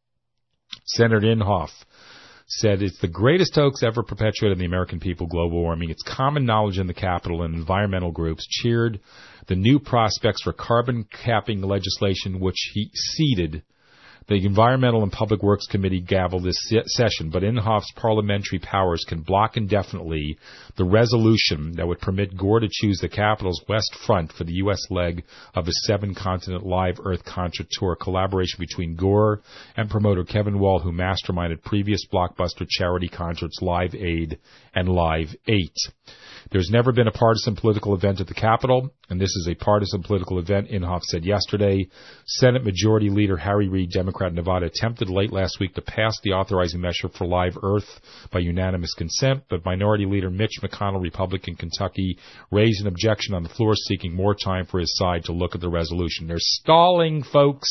Senator Inhofe said it's the greatest hoax ever perpetuated on the American people, global warming. It's common knowledge in the Capitol, and environmental groups cheered the new prospects for carbon capping legislation, which he ceded. The Environmental and Public Works Committee gavelled this session, but Inhofe's parliamentary powers can block indefinitely the resolution that would permit Gore to choose the Capitol's West Front for the U S leg of a seven-continent Live Earth concert tour, collaboration between Gore and promoter Kevin Wall, who masterminded previous blockbuster charity concerts Live Aid and Live eight. There's never been a partisan political event at the Capitol, and this is a partisan political event, Inhofe said yesterday. Senate Majority Leader Harry Reid, Democrat of Nevada, attempted late last week to pass the authorizing measure for Live Earth by unanimous consent, but Minority Leader Mitch McConnell, Republican Kentucky, raised an objection on the floor, seeking more time for his side to look at the resolution. They're stalling, folks.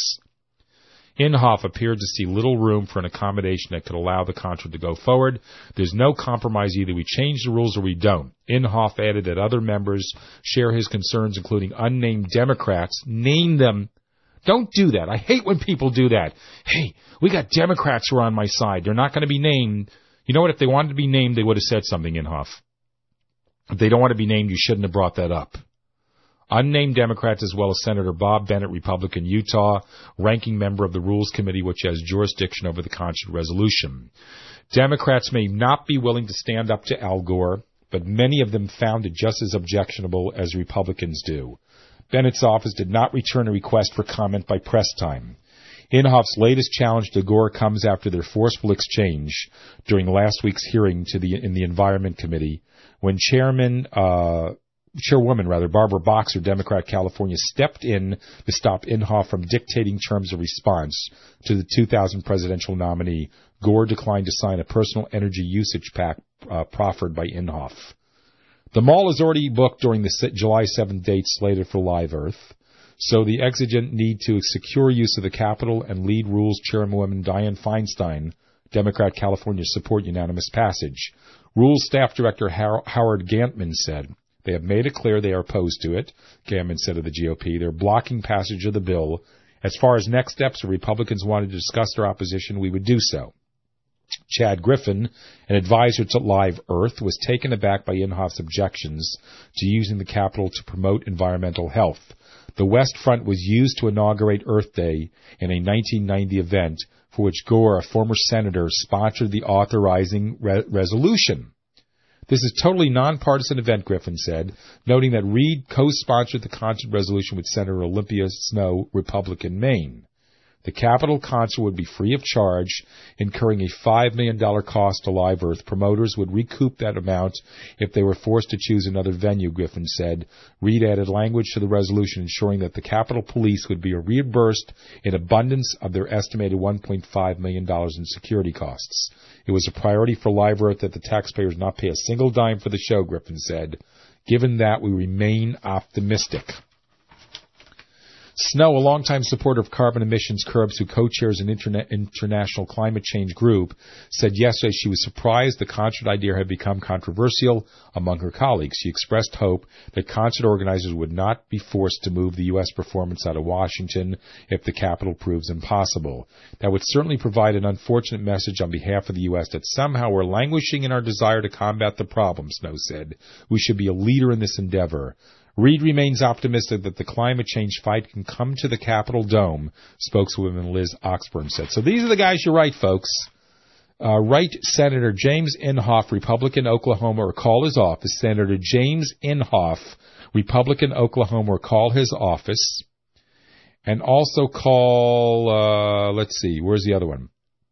Inhofe appeared to see little room for an accommodation that could allow the concert to go forward. There's no compromise. Either we change the rules or we don't. Inhofe added that other members share his concerns, including unnamed Democrats. Name them. Don't do that. I hate when people do that. Hey, we got Democrats who are on my side. They're not going to be named. You know what? If they wanted to be named, they would have said something, Inhofe. If they don't want to be named, you shouldn't have brought that up. Unnamed Democrats, as well as Senator Bob Bennett, Republican, Utah, ranking member of the Rules Committee, which has jurisdiction over the concert resolution. Democrats may not be willing to stand up to Al Gore, but many of them found it just as objectionable as Republicans do. Bennett's office did not return a request for comment by press time. Inhofe's latest challenge to Gore comes after their forceful exchange during last week's hearing to the in the Environment Committee, when Chairman... Uh, Chairwoman, rather, Barbara Boxer, Democrat, California, stepped in to stop Inhofe from dictating terms of response to the two thousand presidential nominee. Gore declined to sign a personal energy usage pact uh, proffered by Inhofe. The mall is already booked during the July seventh date slated for Live Earth, so the exigent need to secure use of the Capitol and lead Rules Chairwoman Dianne Feinstein, Democrat, California, support unanimous passage. Rules Staff Director Har- Howard Gantman said, "They have made it clear they are opposed to it," Gantman said of the G O P. "They're blocking passage of the bill. As far as next steps, if Republicans wanted to discuss their opposition, we would do so." Chad Griffin, an advisor to Live Earth, was taken aback by Inhofe's objections to using the Capitol to promote environmental health. The West Front was used to inaugurate Earth Day in a nineteen ninety event for which Gore, a former senator, sponsored the authorizing re- resolution. "This is a totally nonpartisan event," Griffin said, noting that Reid co-sponsored the concert resolution with Senator Olympia Snowe, Republican, Maine. The Capitol concert would be free of charge, incurring a five million dollars cost to Live Earth. Promoters would recoup that amount if they were forced to choose another venue, Griffin said. Reid added language to the resolution ensuring that the Capitol Police would be reimbursed in abundance of their estimated one point five million dollars in security costs. "It was a priority for Live Earth that the taxpayers not pay a single dime for the show," Griffin said. "Given that, we remain optimistic." Snowe, a longtime supporter of carbon emissions curbs who co-chairs an interna- international climate change group, said yesterday she was surprised the concert idea had become controversial among her colleagues. She expressed hope that concert organizers would not be forced to move the U S performance out of Washington if the Capitol proves impossible. "That would certainly provide an unfortunate message on behalf of the U S that somehow we're languishing in our desire to combat the problem," Snowe said. "We should be a leader in this endeavor." Reid remains optimistic that the climate change fight can come to the Capitol Dome, spokeswoman Liz Oxburn said. So these are the guys you're right, folks. Uh, right Senator James Inhofe, Republican, Oklahoma, or call his office. Senator James Inhofe, Republican, Oklahoma, or call his office. And also call, uh, let's see, where's the other one?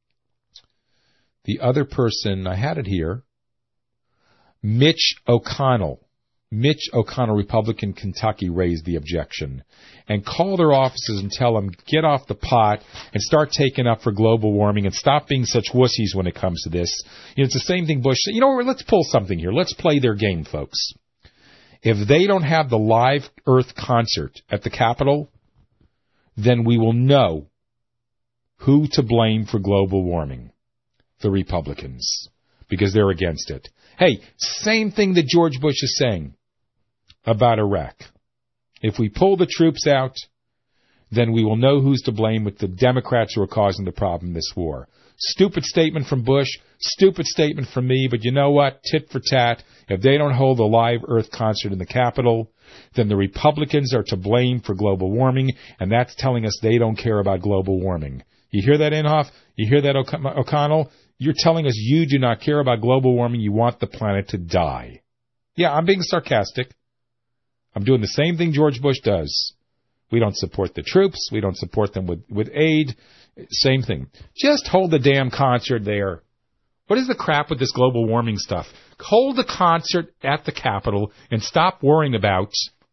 The other person, I had it here, Mitch O'Connell. Mitch O'Connell, Republican, Kentucky, raised the objection. And call their offices and tell them, get off the pot and start taking up for global warming and stop being such wussies when it comes to this. You know, it's the same thing Bush said. You know, let's pull something here. Let's play their game, folks. If they don't have the Live Earth concert at the Capitol, then we will know who to blame for global warming. The Republicans. Because they're against it. Hey, same thing that George Bush is saying. about Iraq. If we pull the troops out, then we will know who's to blame with the Democrats who are causing the problem in this war. Stupid statement from Bush, stupid statement from me, but you know what? Tit for tat. If they don't hold a live Earth concert in the Capitol, then the Republicans are to blame for global warming, and that's telling us they don't care about global warming. You hear that, Inhofe? You hear that, O'Connell? You're telling us you do not care about global warming. You want the planet to die. Yeah, I'm being sarcastic. I'm doing the same thing George Bush does. We don't support the troops. We don't support them with, with aid. Same thing. Just hold the damn concert there. What is the crap with this global warming stuff? Hold the concert at the Capitol and stop worrying about,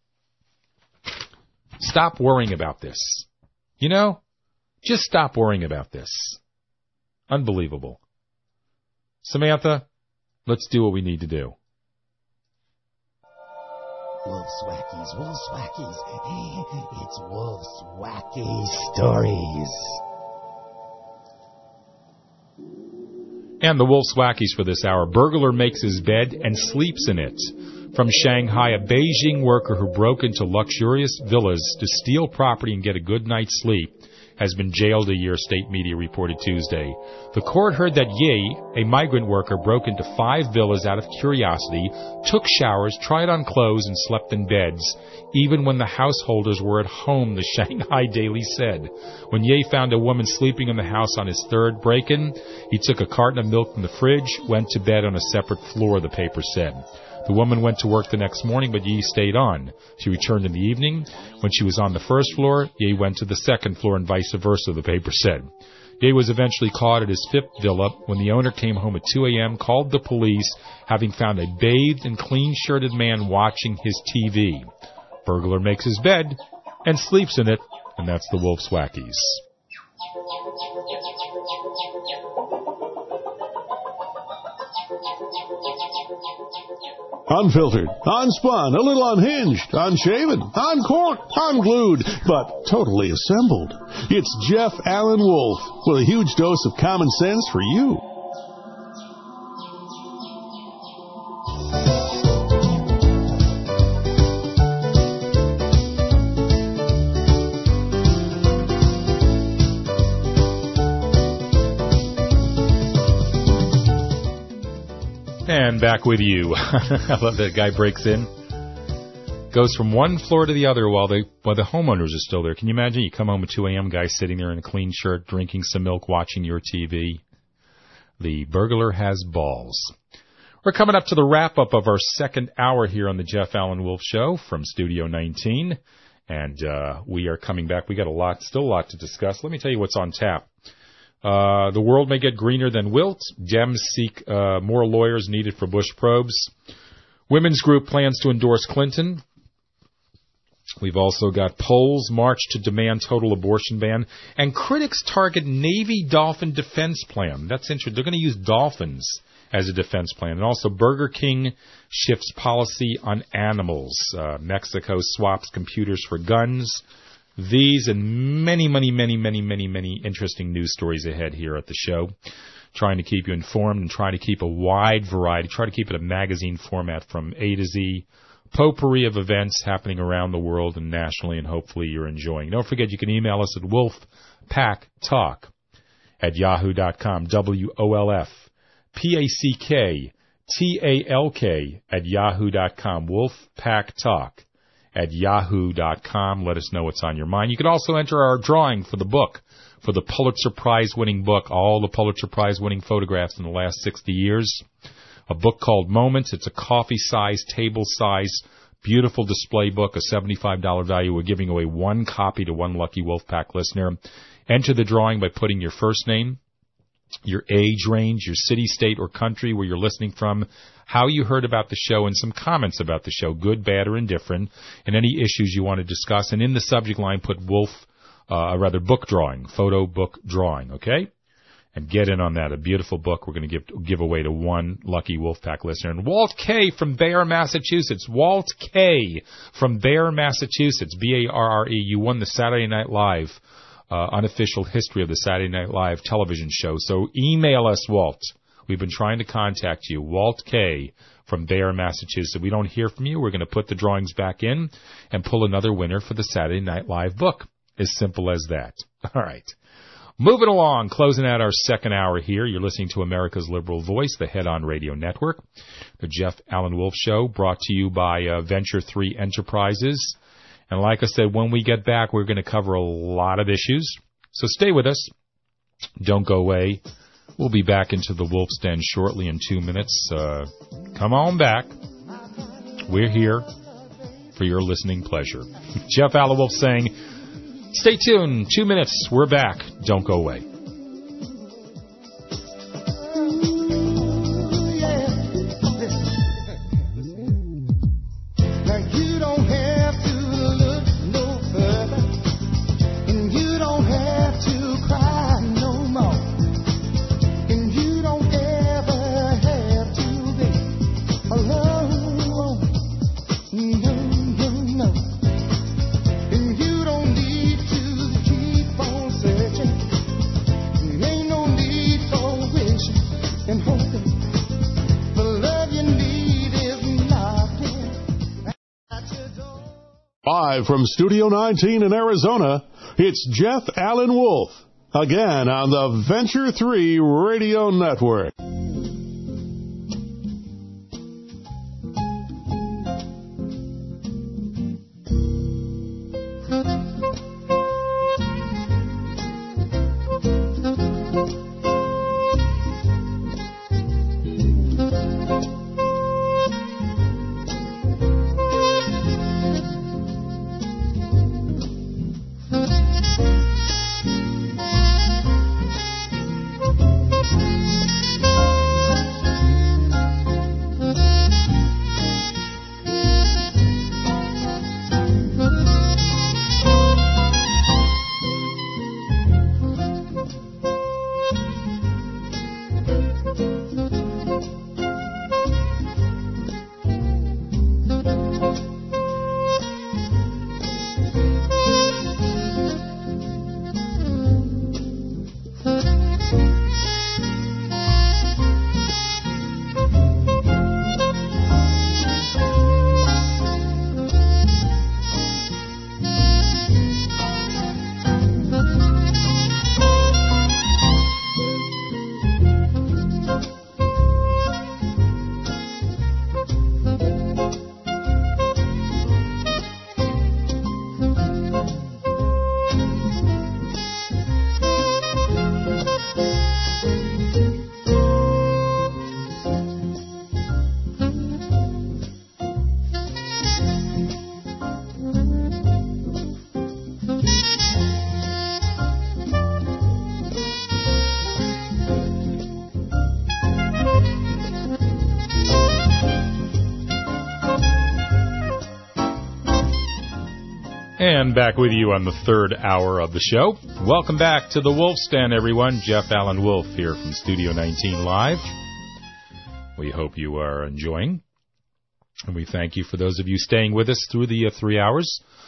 stop worrying about this. You know? Just stop worrying about this. Unbelievable. Samantha, let's do what we need to do. Wolf Swackies, Wolf Swackies. It's Wolf Swacky Stories. And the Wolf Swackies for this hour. Burglar makes his bed and sleeps in it. From Shanghai, a Beijing worker who broke into luxurious villas to steal property and get a good night's sleep has been jailed a year, state media reported Tuesday. The court heard that Ye, a migrant worker, broke into five villas out of curiosity, took showers, tried on clothes, and slept in beds, even when the householders were at home, the Shanghai Daily said. When Ye found a woman sleeping in the house on his third break-in, he took a carton of milk from the fridge, went to bed on a separate floor, the paper said. The woman went to work the next morning, but Ye stayed on. She returned in the evening. When she was on the first floor, Ye went to the second floor and vice versa, the paper said. Ye was eventually caught at his fifth villa when the owner came home at two a.m., called the police, having found a bathed and clean-shirted man watching his T V. Burglar makes his bed and sleeps in it, and that's the Wolf Swackies. Unfiltered, unspun, a little unhinged, unshaven, uncorked, unglued, but totally assembled. It's Jeff Allen Wolf with a huge dose of common sense for you. And back with you. I love that guy breaks in. Goes from one floor to the other while the while the homeowners are still there. Can you imagine? You come home at two a.m., guy sitting there in a clean shirt, drinking some milk, watching your T V. The burglar has balls. We're coming up to the wrap-up of our second hour here on the Jeff Allen Wolf Show from Studio nineteen. And uh, we are coming back. We got a lot, still a lot to discuss. Let me tell you what's on tap. Uh, the world may get greener than wilt. Dems seek uh, more lawyers needed for Bush probes. Women's group plans to endorse Clinton. We've also got polls march to demand total abortion ban. And critics target Navy Dolphin defense plan. That's interesting. They're going to use dolphins as a defense plan. And also Burger King shifts policy on animals. Uh, Mexico swaps computers for guns. These and many, many, many, many, many, many interesting news stories ahead here at the show. Trying to keep you informed and trying to keep a wide variety, try to keep it a magazine format from A to Z, potpourri of events happening around the world and nationally, and hopefully you're enjoying. Don't forget you can email us at wolfpacktalk at yahoo dot com, W O L F P A C K T A L K at yahoo dot com, wolfpacktalk at yahoo dot com. Let us know what's on your mind. You can also enter our drawing for the book, for the Pulitzer Prize-winning book, all the Pulitzer Prize-winning photographs in the last sixty years. A book called Moments. It's a coffee-size, table-size, beautiful display book, a seventy-five dollars value. We're giving away one copy to one lucky Wolfpack listener. Enter the drawing by putting your first name, your age range, your city, state, or country where you're listening from, how you heard about the show, and some comments about the show, good, bad, or indifferent, and any issues you want to discuss. And in the subject line, put Wolf, uh, rather book drawing, photo book drawing, okay? And get in on that. A beautiful book we're going to give give away to one lucky Wolfpack listener. And Walt K. from Bayard, Massachusetts. Walt K. from Bayard, Massachusetts. B A R R E. You won the Saturday Night Live Uh, unofficial history of the Saturday Night Live television show. So email us, Walt. We've been trying to contact you. Walt K. from Bayonne, Massachusetts. If we don't hear from you, we're going to put the drawings back in and pull another winner for the Saturday Night Live book. As simple as that. All right. Moving along, closing out our second hour here. You're listening to America's Liberal Voice, the Head On Radio Network. The Jeff Allen Wolf Show, brought to you by uh, Venture three Enterprises. And like I said, when we get back, we're going to cover a lot of issues. So stay with us. Don't go away. We'll be back into the Wolf's Den shortly in two minutes. Uh, come on back. We're here for your listening pleasure. Jeff Allen Wolf saying, stay tuned. Two minutes. We're back. Don't go away. Live from Studio nineteen in Arizona, it's Jeff Allen Wolf, again on the Venture three Radio Network. And back with you on the third hour of the show. Welcome back to the Wolf's Den, everyone. Jeff Allen Wolf here from Studio nineteen Live. We hope you are enjoying. And we thank you for those of you staying with us through the uh, three hours.